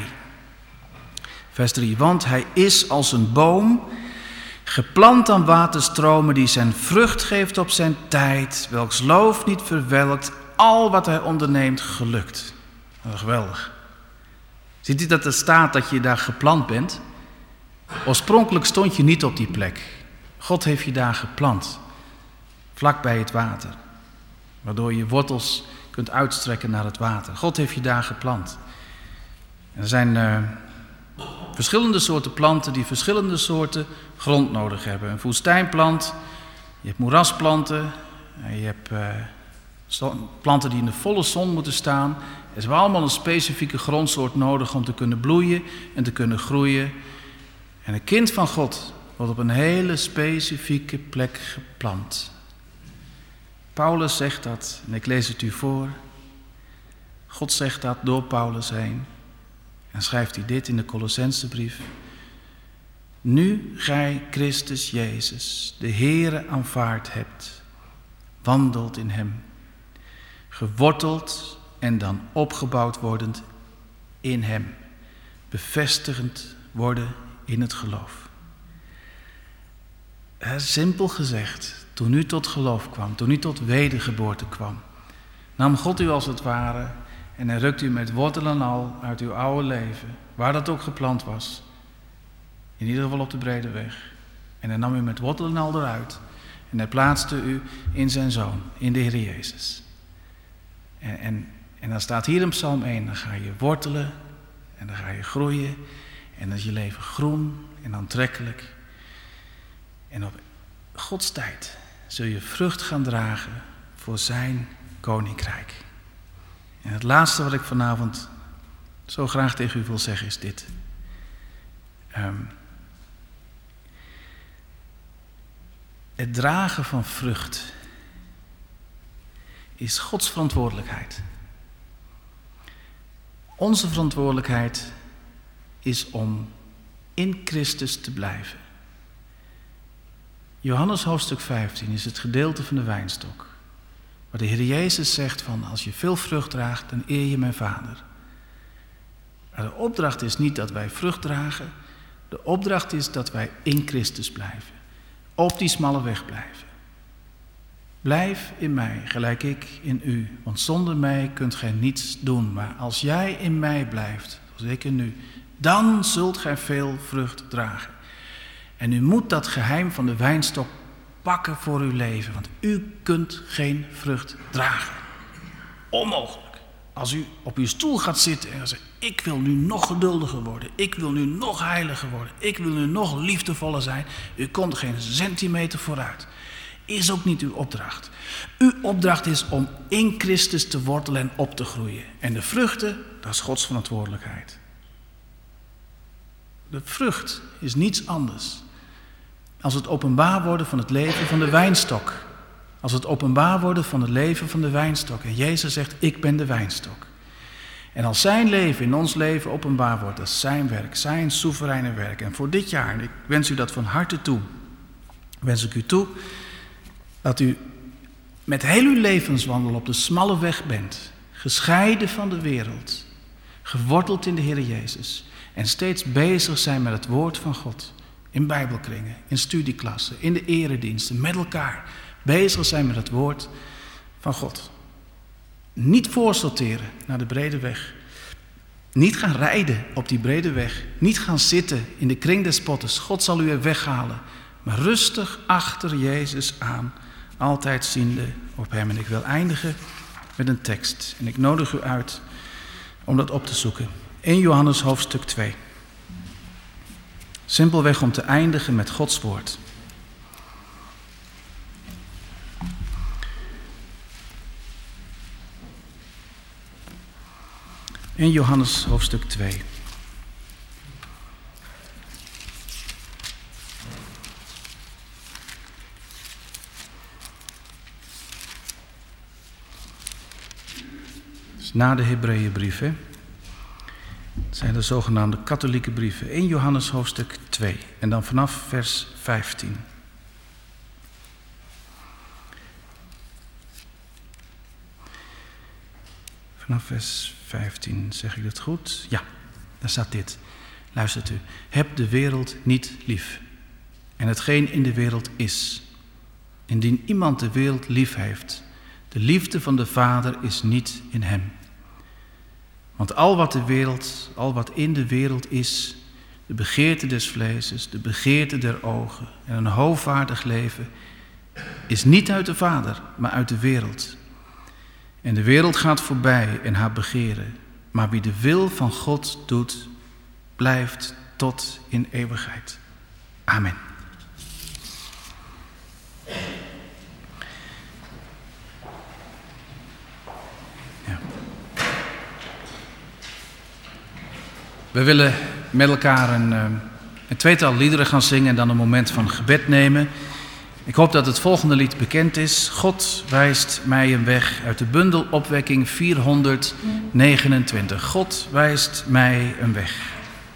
Speaker 1: vers drie, want hij is als een boom, geplant aan waterstromen die zijn vrucht geeft op zijn tijd, welks loof niet verwelkt, al wat hij onderneemt gelukt. Oh, geweldig. Ziet u dat er staat dat je daar geplant bent? Oorspronkelijk stond je niet op die plek. God heeft je daar geplant, vlak bij het water. Waardoor je wortels kunt uitstrekken naar het water. God heeft je daar geplant. Er zijn uh, verschillende soorten planten die verschillende soorten grond nodig hebben. Een woestijnplant, je hebt moerasplanten, je hebt uh, planten die in de volle zon moeten staan. Er is wel allemaal een specifieke grondsoort nodig om te kunnen bloeien en te kunnen groeien. En een kind van God wordt op een hele specifieke plek geplant. Paulus zegt dat, en ik lees het u voor. God zegt dat door Paulus heen. En schrijft hij dit in de Colossensebrief. Nu gij Christus Jezus, de Heere, aanvaard hebt, wandelt in hem, geworteld en dan opgebouwd wordend in hem, bevestigend worden in het geloof. Simpel gezegd, toen u tot geloof kwam, toen u tot wedergeboorte kwam, nam God u als het ware en hij rukt u met wortel en al uit uw oude leven, waar dat ook geplant was, in ieder geval op de brede weg. En hij nam u met wortel en al eruit en hij plaatste u in zijn Zoon, in de Heer Jezus. En, en, en dan staat hier in Psalm één, dan ga je wortelen en dan ga je groeien en dan is je leven groen en aantrekkelijk. En op Gods tijd zul je vrucht gaan dragen voor zijn koninkrijk. En het laatste wat ik vanavond zo graag tegen u wil zeggen is dit. Um, het dragen van vrucht is Gods verantwoordelijkheid. Onze verantwoordelijkheid is om in Christus te blijven. Johannes hoofdstuk vijftien is het gedeelte van de wijnstok. Waar de Heer Jezus zegt van, als je veel vrucht draagt, dan eer je mijn Vader. Maar de opdracht is niet dat wij vrucht dragen. De opdracht is dat wij in Christus blijven. Op die smalle weg blijven. Blijf in mij, gelijk ik in u. Want zonder mij kunt gij niets doen. Maar als jij in mij blijft, zoals ik in u, dan zult gij veel vrucht dragen. En u moet dat geheim van de wijnstok pakken voor uw leven. Want u kunt geen vrucht dragen. Onmogelijk. Als u op uw stoel gaat zitten en zegt, ik wil nu nog geduldiger worden. Ik wil nu nog heiliger worden. Ik wil nu nog liefdevoller zijn. U komt geen centimeter vooruit. Is ook niet uw opdracht. Uw opdracht is om in Christus te wortelen en op te groeien. En de vruchten, dat is Gods verantwoordelijkheid. De vrucht is niets anders als het openbaar worden van het leven van de wijnstok. Als het openbaar worden van het leven van de wijnstok. En Jezus zegt, ik ben de wijnstok. En als zijn leven in ons leven openbaar wordt, dat is zijn werk, zijn soevereine werk. En voor dit jaar, en ik wens u dat van harte toe, wens ik u toe, dat u met heel uw levenswandel op de smalle weg bent, gescheiden van de wereld, geworteld in de Heer Jezus en steeds bezig zijn met het woord van God, in bijbelkringen, in studieklassen, in de erediensten, met elkaar, bezig zijn met het woord van God. Niet voorsorteren naar de brede weg. Niet gaan rijden op die brede weg. Niet gaan zitten in de kring des spotters. God zal u er weghalen. Maar rustig achter Jezus aan. Altijd ziende op hem. En ik wil eindigen met een tekst. En ik nodig u uit om dat op te zoeken. Eerste Johannes hoofdstuk twee. Simpelweg om te eindigen met Gods woord. In Johannes hoofdstuk twee. Dus na de Hebreeënbrief, hè? Het zijn de zogenaamde katholieke brieven. In Johannes hoofdstuk twee. En dan vanaf vers vijftien. Vanaf vers vijftien, zeg ik dat goed? Ja, daar staat dit. Luistert u. Heb de wereld niet lief. En hetgeen in de wereld is. Indien iemand de wereld lief heeft, de liefde van de Vader is niet in hem. Want al wat de wereld, al wat in de wereld is, de begeerte des vleeses, de begeerte der ogen en een hoogvaardig leven, is niet uit de Vader, maar uit de wereld. En de wereld gaat voorbij en haar begeren, maar wie de wil van God doet, blijft tot in eeuwigheid. Amen. Ja. We willen met elkaar een, een tweetal liederen gaan zingen en dan een moment van gebed nemen. Ik hoop dat het volgende lied bekend is. God wijst mij een weg uit de bundel Opwekking vierhonderdnegenentwintig. God wijst mij een weg.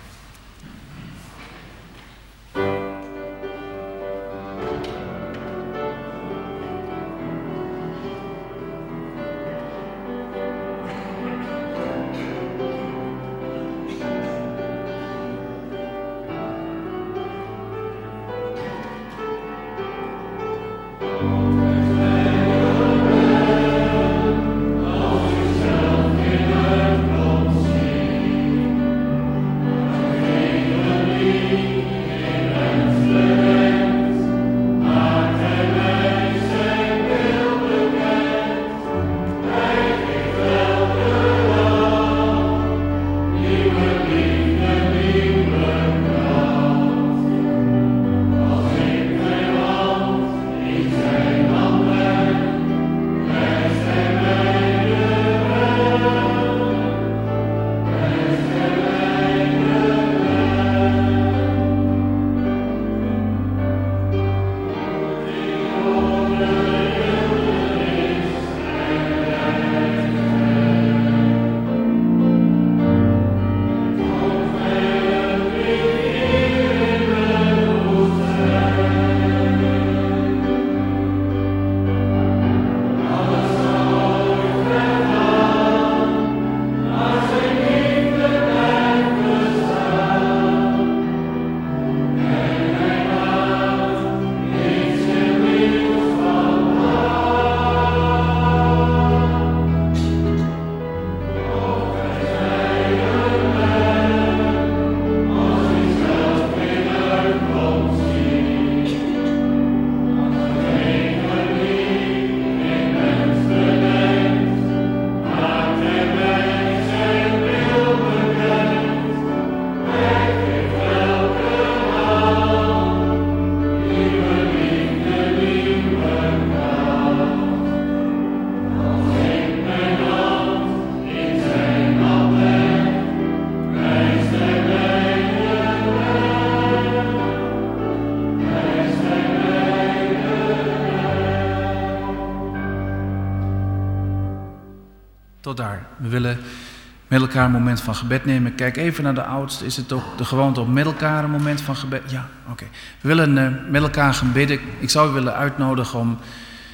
Speaker 1: Tot daar. We willen met elkaar een moment van gebed nemen. Kijk even naar de oudsten. Is het ook de gewoonte om met elkaar een moment van gebed? Ja, oké. Okay. We willen uh, met elkaar gaan bidden. Ik zou u willen uitnodigen om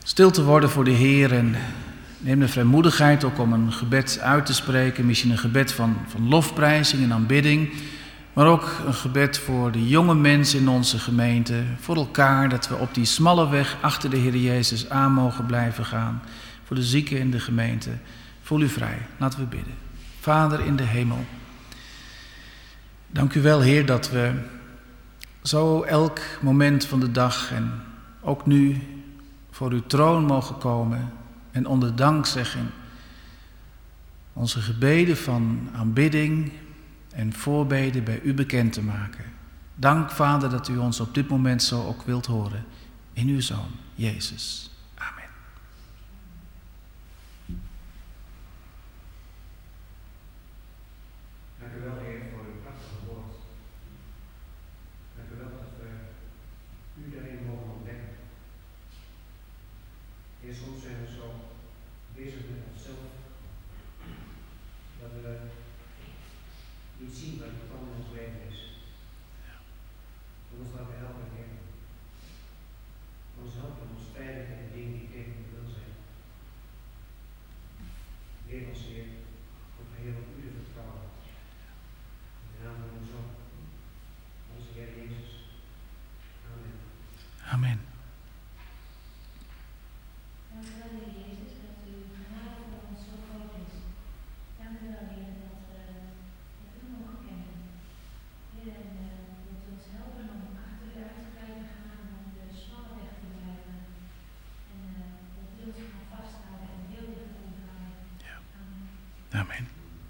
Speaker 1: stil te worden voor de Heer en neem de vrijmoedigheid ook om een gebed uit te spreken. Misschien een gebed van, van lofprijzing en aanbidding. Maar ook een gebed voor de jonge mensen in onze gemeente. Voor elkaar, dat we op die smalle weg achter de Heer Jezus aan mogen blijven gaan. Voor de zieken in de gemeente. Voel u vrij. Laten we bidden. Vader in de hemel. Dank u wel, Heer, dat we zo elk moment van de dag en ook nu voor uw troon mogen komen. En onder dankzegging onze gebeden van aanbidding en voorbeden bij u bekend te maken. Dank, Vader, dat u ons op dit moment zo ook wilt horen. In uw Zoon, Jezus. Amen.
Speaker 2: Dank u wel, Heer, voor uw prachtige woord. Dank u wel dat we u daarin mogen ontdekken. Heer, soms zijn we zo bezig met onszelf, dat we niet zien wat het plan in ons leven is. Wil ons laten helpen, Heer. Wil ons helpen om ons tijdig in de dingen die tegen u wil zijn. Leer ons, Heer, om heel op u te vertrouwen. In de naam van uw Zoon, onze Heer Jezus. Amen.
Speaker 1: Amen.
Speaker 3: Dank u wel, Heer Jezus, dat uw genade voor ons zo groot is. Dank u wel, Heer, dat we dat u mogen kennen. Heer, en uh, wilt u ons helpen om achter u uit te blijven gaan en om de smalle weg te blijven. En uh, dat u ons gaan vasthouden en heel dicht te onthouden.
Speaker 1: Ja.
Speaker 3: Amen.
Speaker 1: Amen.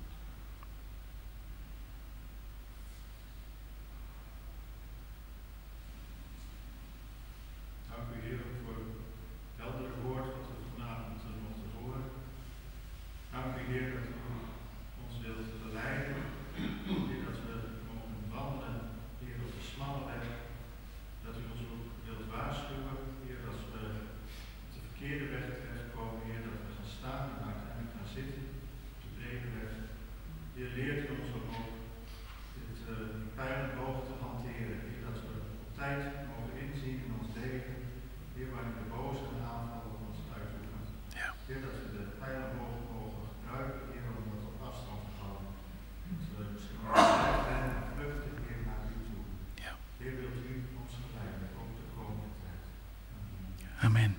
Speaker 4: Dank u, Heer, voor het heldere woord wat we vanavond mochten horen. Dank u, Heer, dat u ons wilt geleiden. Heer, dat we mogen wandelen, Heer, op de smalle weg. Dat u ons ook wilt waarschuwen, Heer, als we op de verkeerde weg terechtkomen, Heer, dat we gaan staan en uiteindelijk gaan zitten op de brede weg. Heer, leert u ons ook dit uh, pijl en boog te hanteren, Heer, dat we op tijd mogen inzien in ons leven. Heer, wanneer de boze een aanval op ons uitoefent.
Speaker 1: Ja.
Speaker 4: Heer, dat we de pijl en boog mogen gebruiken, Heer, om dat op afstand te houden. Dat we misschien wel rennen en vluchten, Heer, naar u toe.
Speaker 1: Ja.
Speaker 4: Heer, wilt u ons geleiden, ook de komende tijd. Amen.
Speaker 1: Amen.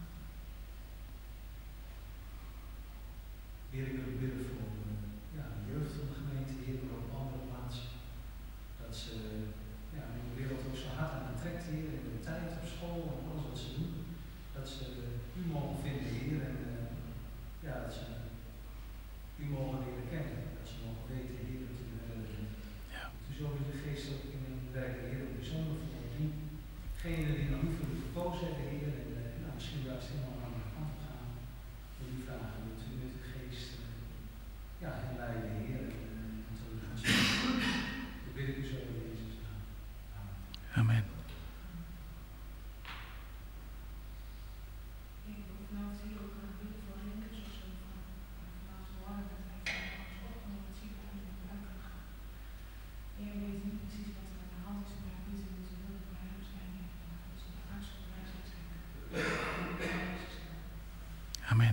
Speaker 2: Heer, ik wil u bidden voor uh, ja, de jeugd van de gemeente, Heer, maar ook op andere plaatsen. Dat ze ja, in de wereld ook zo hard aan de trekt, Heer, in de tijd op school en alles wat ze doen. Dat ze uh, u mogen vinden, Heer, en uh, ja, dat ze u mogen leren kennen. Dat ze mogen weten, Heer, dat u een redder bent.
Speaker 1: Ja.
Speaker 2: Dat u zo in de geest ook in hun werk, Heer, op bijzonder voor diegenen die nog niet voor u gekozen hebben, Heer, en uh, nou, misschien juist helemaal aan de kant gaan. Wil u vragen, dat u met uw geest uh, ja, hen leiden, Heer, en uh, tot u gaan spreken. Dat bid ik u zo in Jezus' naam. Amen.
Speaker 1: Amen.
Speaker 3: Ik wil vanavond hier ook gaan bidden voor Rinke, zoals we van vanavond horen dat hij van ons op het ziekenhuis in de buik kan gaan. Heer, we weten niet precies wat er aan de hand is, maar we weten dat we heel bij hem zijn. Dat ze de arts op wijsheid schenken.
Speaker 1: Amen.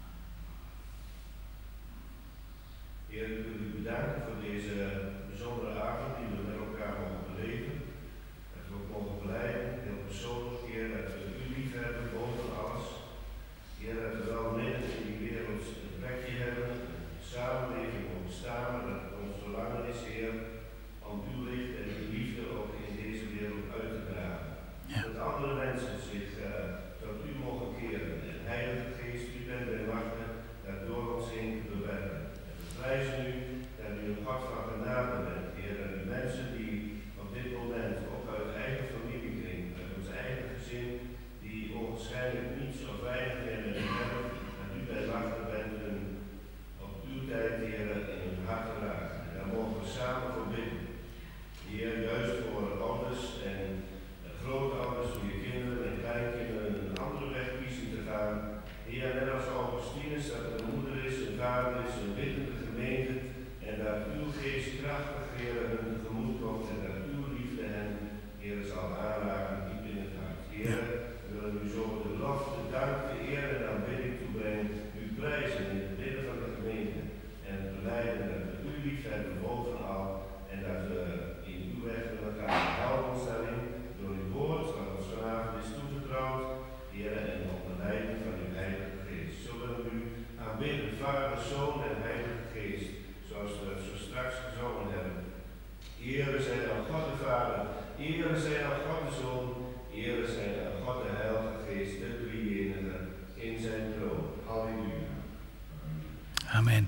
Speaker 5: Heer, ik wil u bedanken voor deze bijzondere avond die we met elkaar mogen beleven. Dat we ook mogen blijven, heel persoonlijk, Heer, dat we u lief hebben boven alles. Heer, dat we wel midden in die wereld een plekje hebben, een samenleving mogen staan, dat het ons verlangen is, Heer, om uw licht en uw liefde ook in deze wereld uit te dragen.
Speaker 1: Ja.
Speaker 5: Dat andere mensen zich uh, tot u mogen keren. En Heilige Geest, u bent bij machten, dat door ons heen te bewerken. Prijs u dat u een hart van genade bent, Heer, en de mensen die op dit moment, ook uit eigen familiekring, uit ons eigen gezin, die onwaarschijnlijk niets of weinig meer met u hebben, dat u bij machten bent en op uw tijd, Heer, in hun hart te raken. En daar mogen we samen voor bidden. Heer, juist voor ouders en grootouders, voor je kinderen en kleinkinderen een andere weg kiezen te gaan. Heer, net als Augustinus, dat er een moeder is, een vader is, een biddende gemeente, en dat uw geest krachtig, Heer, hun tegemoet komt en dat uw liefde hen, Heer, zal aanraken diep in het hart. Heer, we willen u zo de lof, de dank, de eer en aanbidding toebrengen, u prijzen in het midden van de gemeente en het belijden dat we u lief hebben bovenal en dat we in uw weg met elkaar houden ons daarin door uw woord wat ons vanavond is toevertrouwd, Heer, en op de leiding van uw Heilige Geest. Zo willen we u aanbidden, Vader, Zoon en Heilige Geest, zoals we zo straks gezongen hebben. Ere zij aan God de Vader, ere zij aan God de Zoon, ere zij aan God de Heilige Geest, de drie-enige, in zijn troon. Halleluja.
Speaker 1: Amen.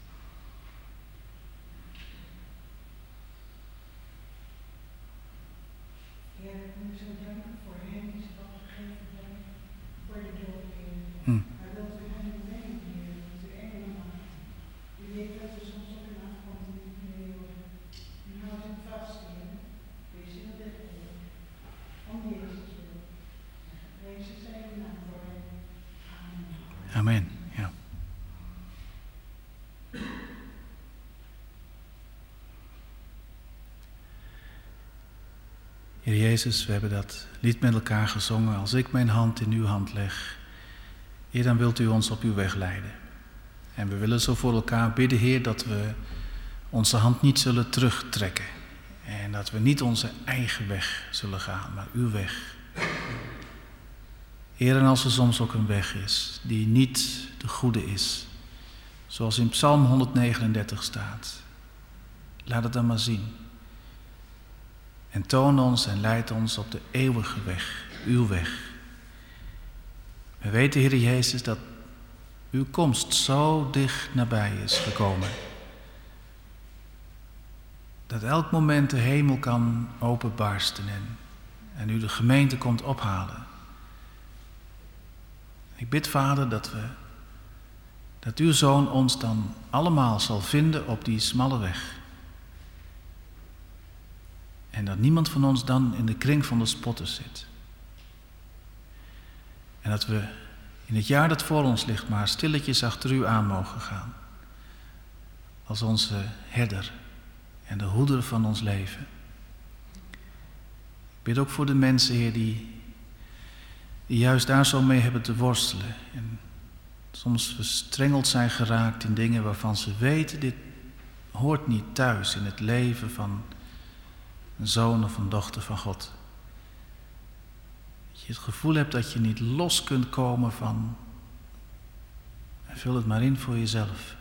Speaker 6: Ja, ik moet zo danken voor hem die zich al gegeven heeft voor de dood, Heer.
Speaker 1: Hm.
Speaker 6: Maar wilt u hem brengen, Heer, dat u engelen maakt. U weet dat we soms ook in aankomt in die periode. U houdt hem vast, Heer. Wees in het Heer. Om Jezus wil. En geprezen zij uw naam voor hem. Amen.
Speaker 1: Amen. Ja. Heer Jezus, we hebben dat lied met elkaar gezongen. Als ik mijn hand in uw hand leg, Heer, dan wilt u ons op uw weg leiden. En we willen zo voor elkaar bidden, Heer, dat we onze hand niet zullen terugtrekken. En dat we niet onze eigen weg zullen gaan, maar uw weg. Heer, en als er soms ook een weg is die niet de goede is, zoals in Psalm honderdnegenendertig staat, laat het dan maar zien. En toon ons en leid ons op de eeuwige weg, uw weg. We weten, Heer Jezus, dat uw komst zo dicht nabij is gekomen. Dat elk moment de hemel kan openbarsten en, en u de gemeente komt ophalen. Ik bid, Vader, dat we, dat uw Zoon ons dan allemaal zal vinden op die smalle weg. En dat niemand van ons dan in de kring van de spotters zit. En dat we in het jaar dat voor ons ligt maar stilletjes achter u aan mogen gaan. Als onze herder en de hoeder van ons leven. Ik bid ook voor de mensen, Heer, die, die juist daar zo mee hebben te worstelen. En soms verstrengeld zijn geraakt in dingen waarvan ze weten, dit hoort niet thuis in het leven van een zoon of een dochter van God. Dat je het gevoel hebt dat je niet los kunt komen van, en vul het maar in voor jezelf.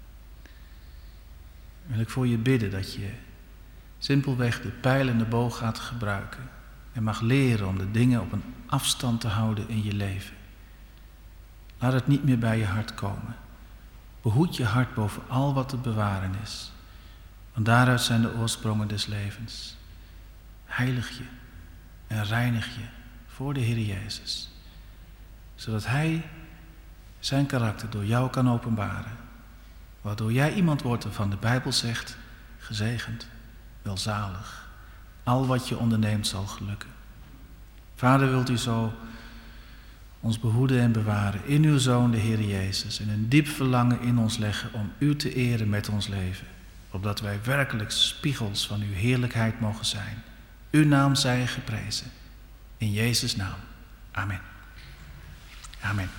Speaker 1: Dan wil ik voor je bidden dat je simpelweg de pijl en de boog gaat gebruiken en mag leren om de dingen op een afstand te houden in je leven. Laat het niet meer bij je hart komen. Behoed je hart boven al wat te bewaren is. Want daaruit zijn de oorsprongen des levens. Heilig je en reinig je voor de Heer Jezus. Zodat Hij zijn karakter door jou kan openbaren. Waardoor jij iemand wordt waarvan de Bijbel zegt, gezegend, welzalig. Al wat je onderneemt zal gelukken. Vader, wilt u zo ons behoeden en bewaren in uw Zoon, de Heer Jezus. En een diep verlangen in ons leggen om u te eren met ons leven. Opdat wij werkelijk spiegels van uw heerlijkheid mogen zijn. Uw naam zij geprezen. In Jezus' naam. Amen. Amen.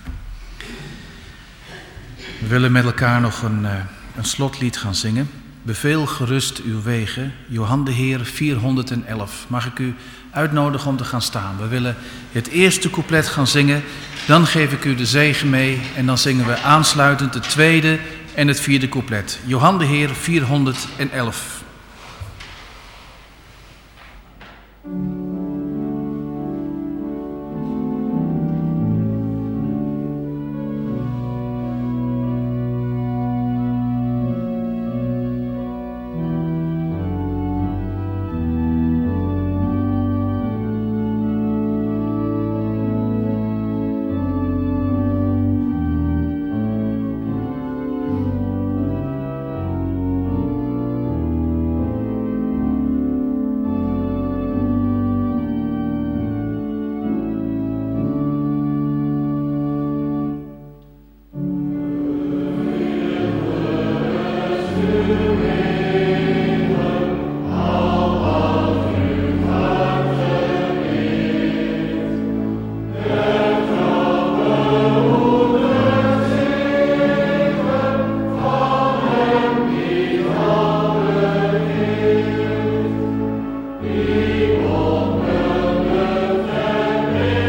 Speaker 1: We willen met elkaar nog een, uh, een slotlied gaan zingen. Beveel gerust uw wegen. Johan de Heer vierhonderdelf. Mag ik u uitnodigen om te gaan staan. We willen het eerste couplet gaan zingen. Dan geef ik u de zegen mee. En dan zingen we aansluitend het tweede en het vierde couplet. Johan de Heer vierhonderdelf.
Speaker 7: Thank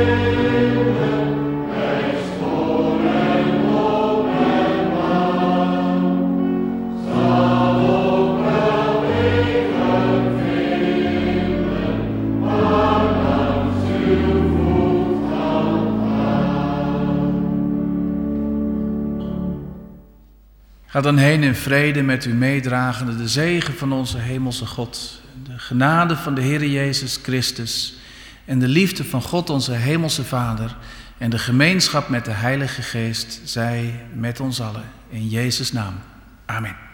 Speaker 1: Ga dan heen in vrede met u meedragende de zegen van onze hemelse God, de genade van de Heer Jezus Christus en de liefde van God onze hemelse Vader en de gemeenschap met de Heilige Geest zij met ons allen. In Jezus' naam. Amen.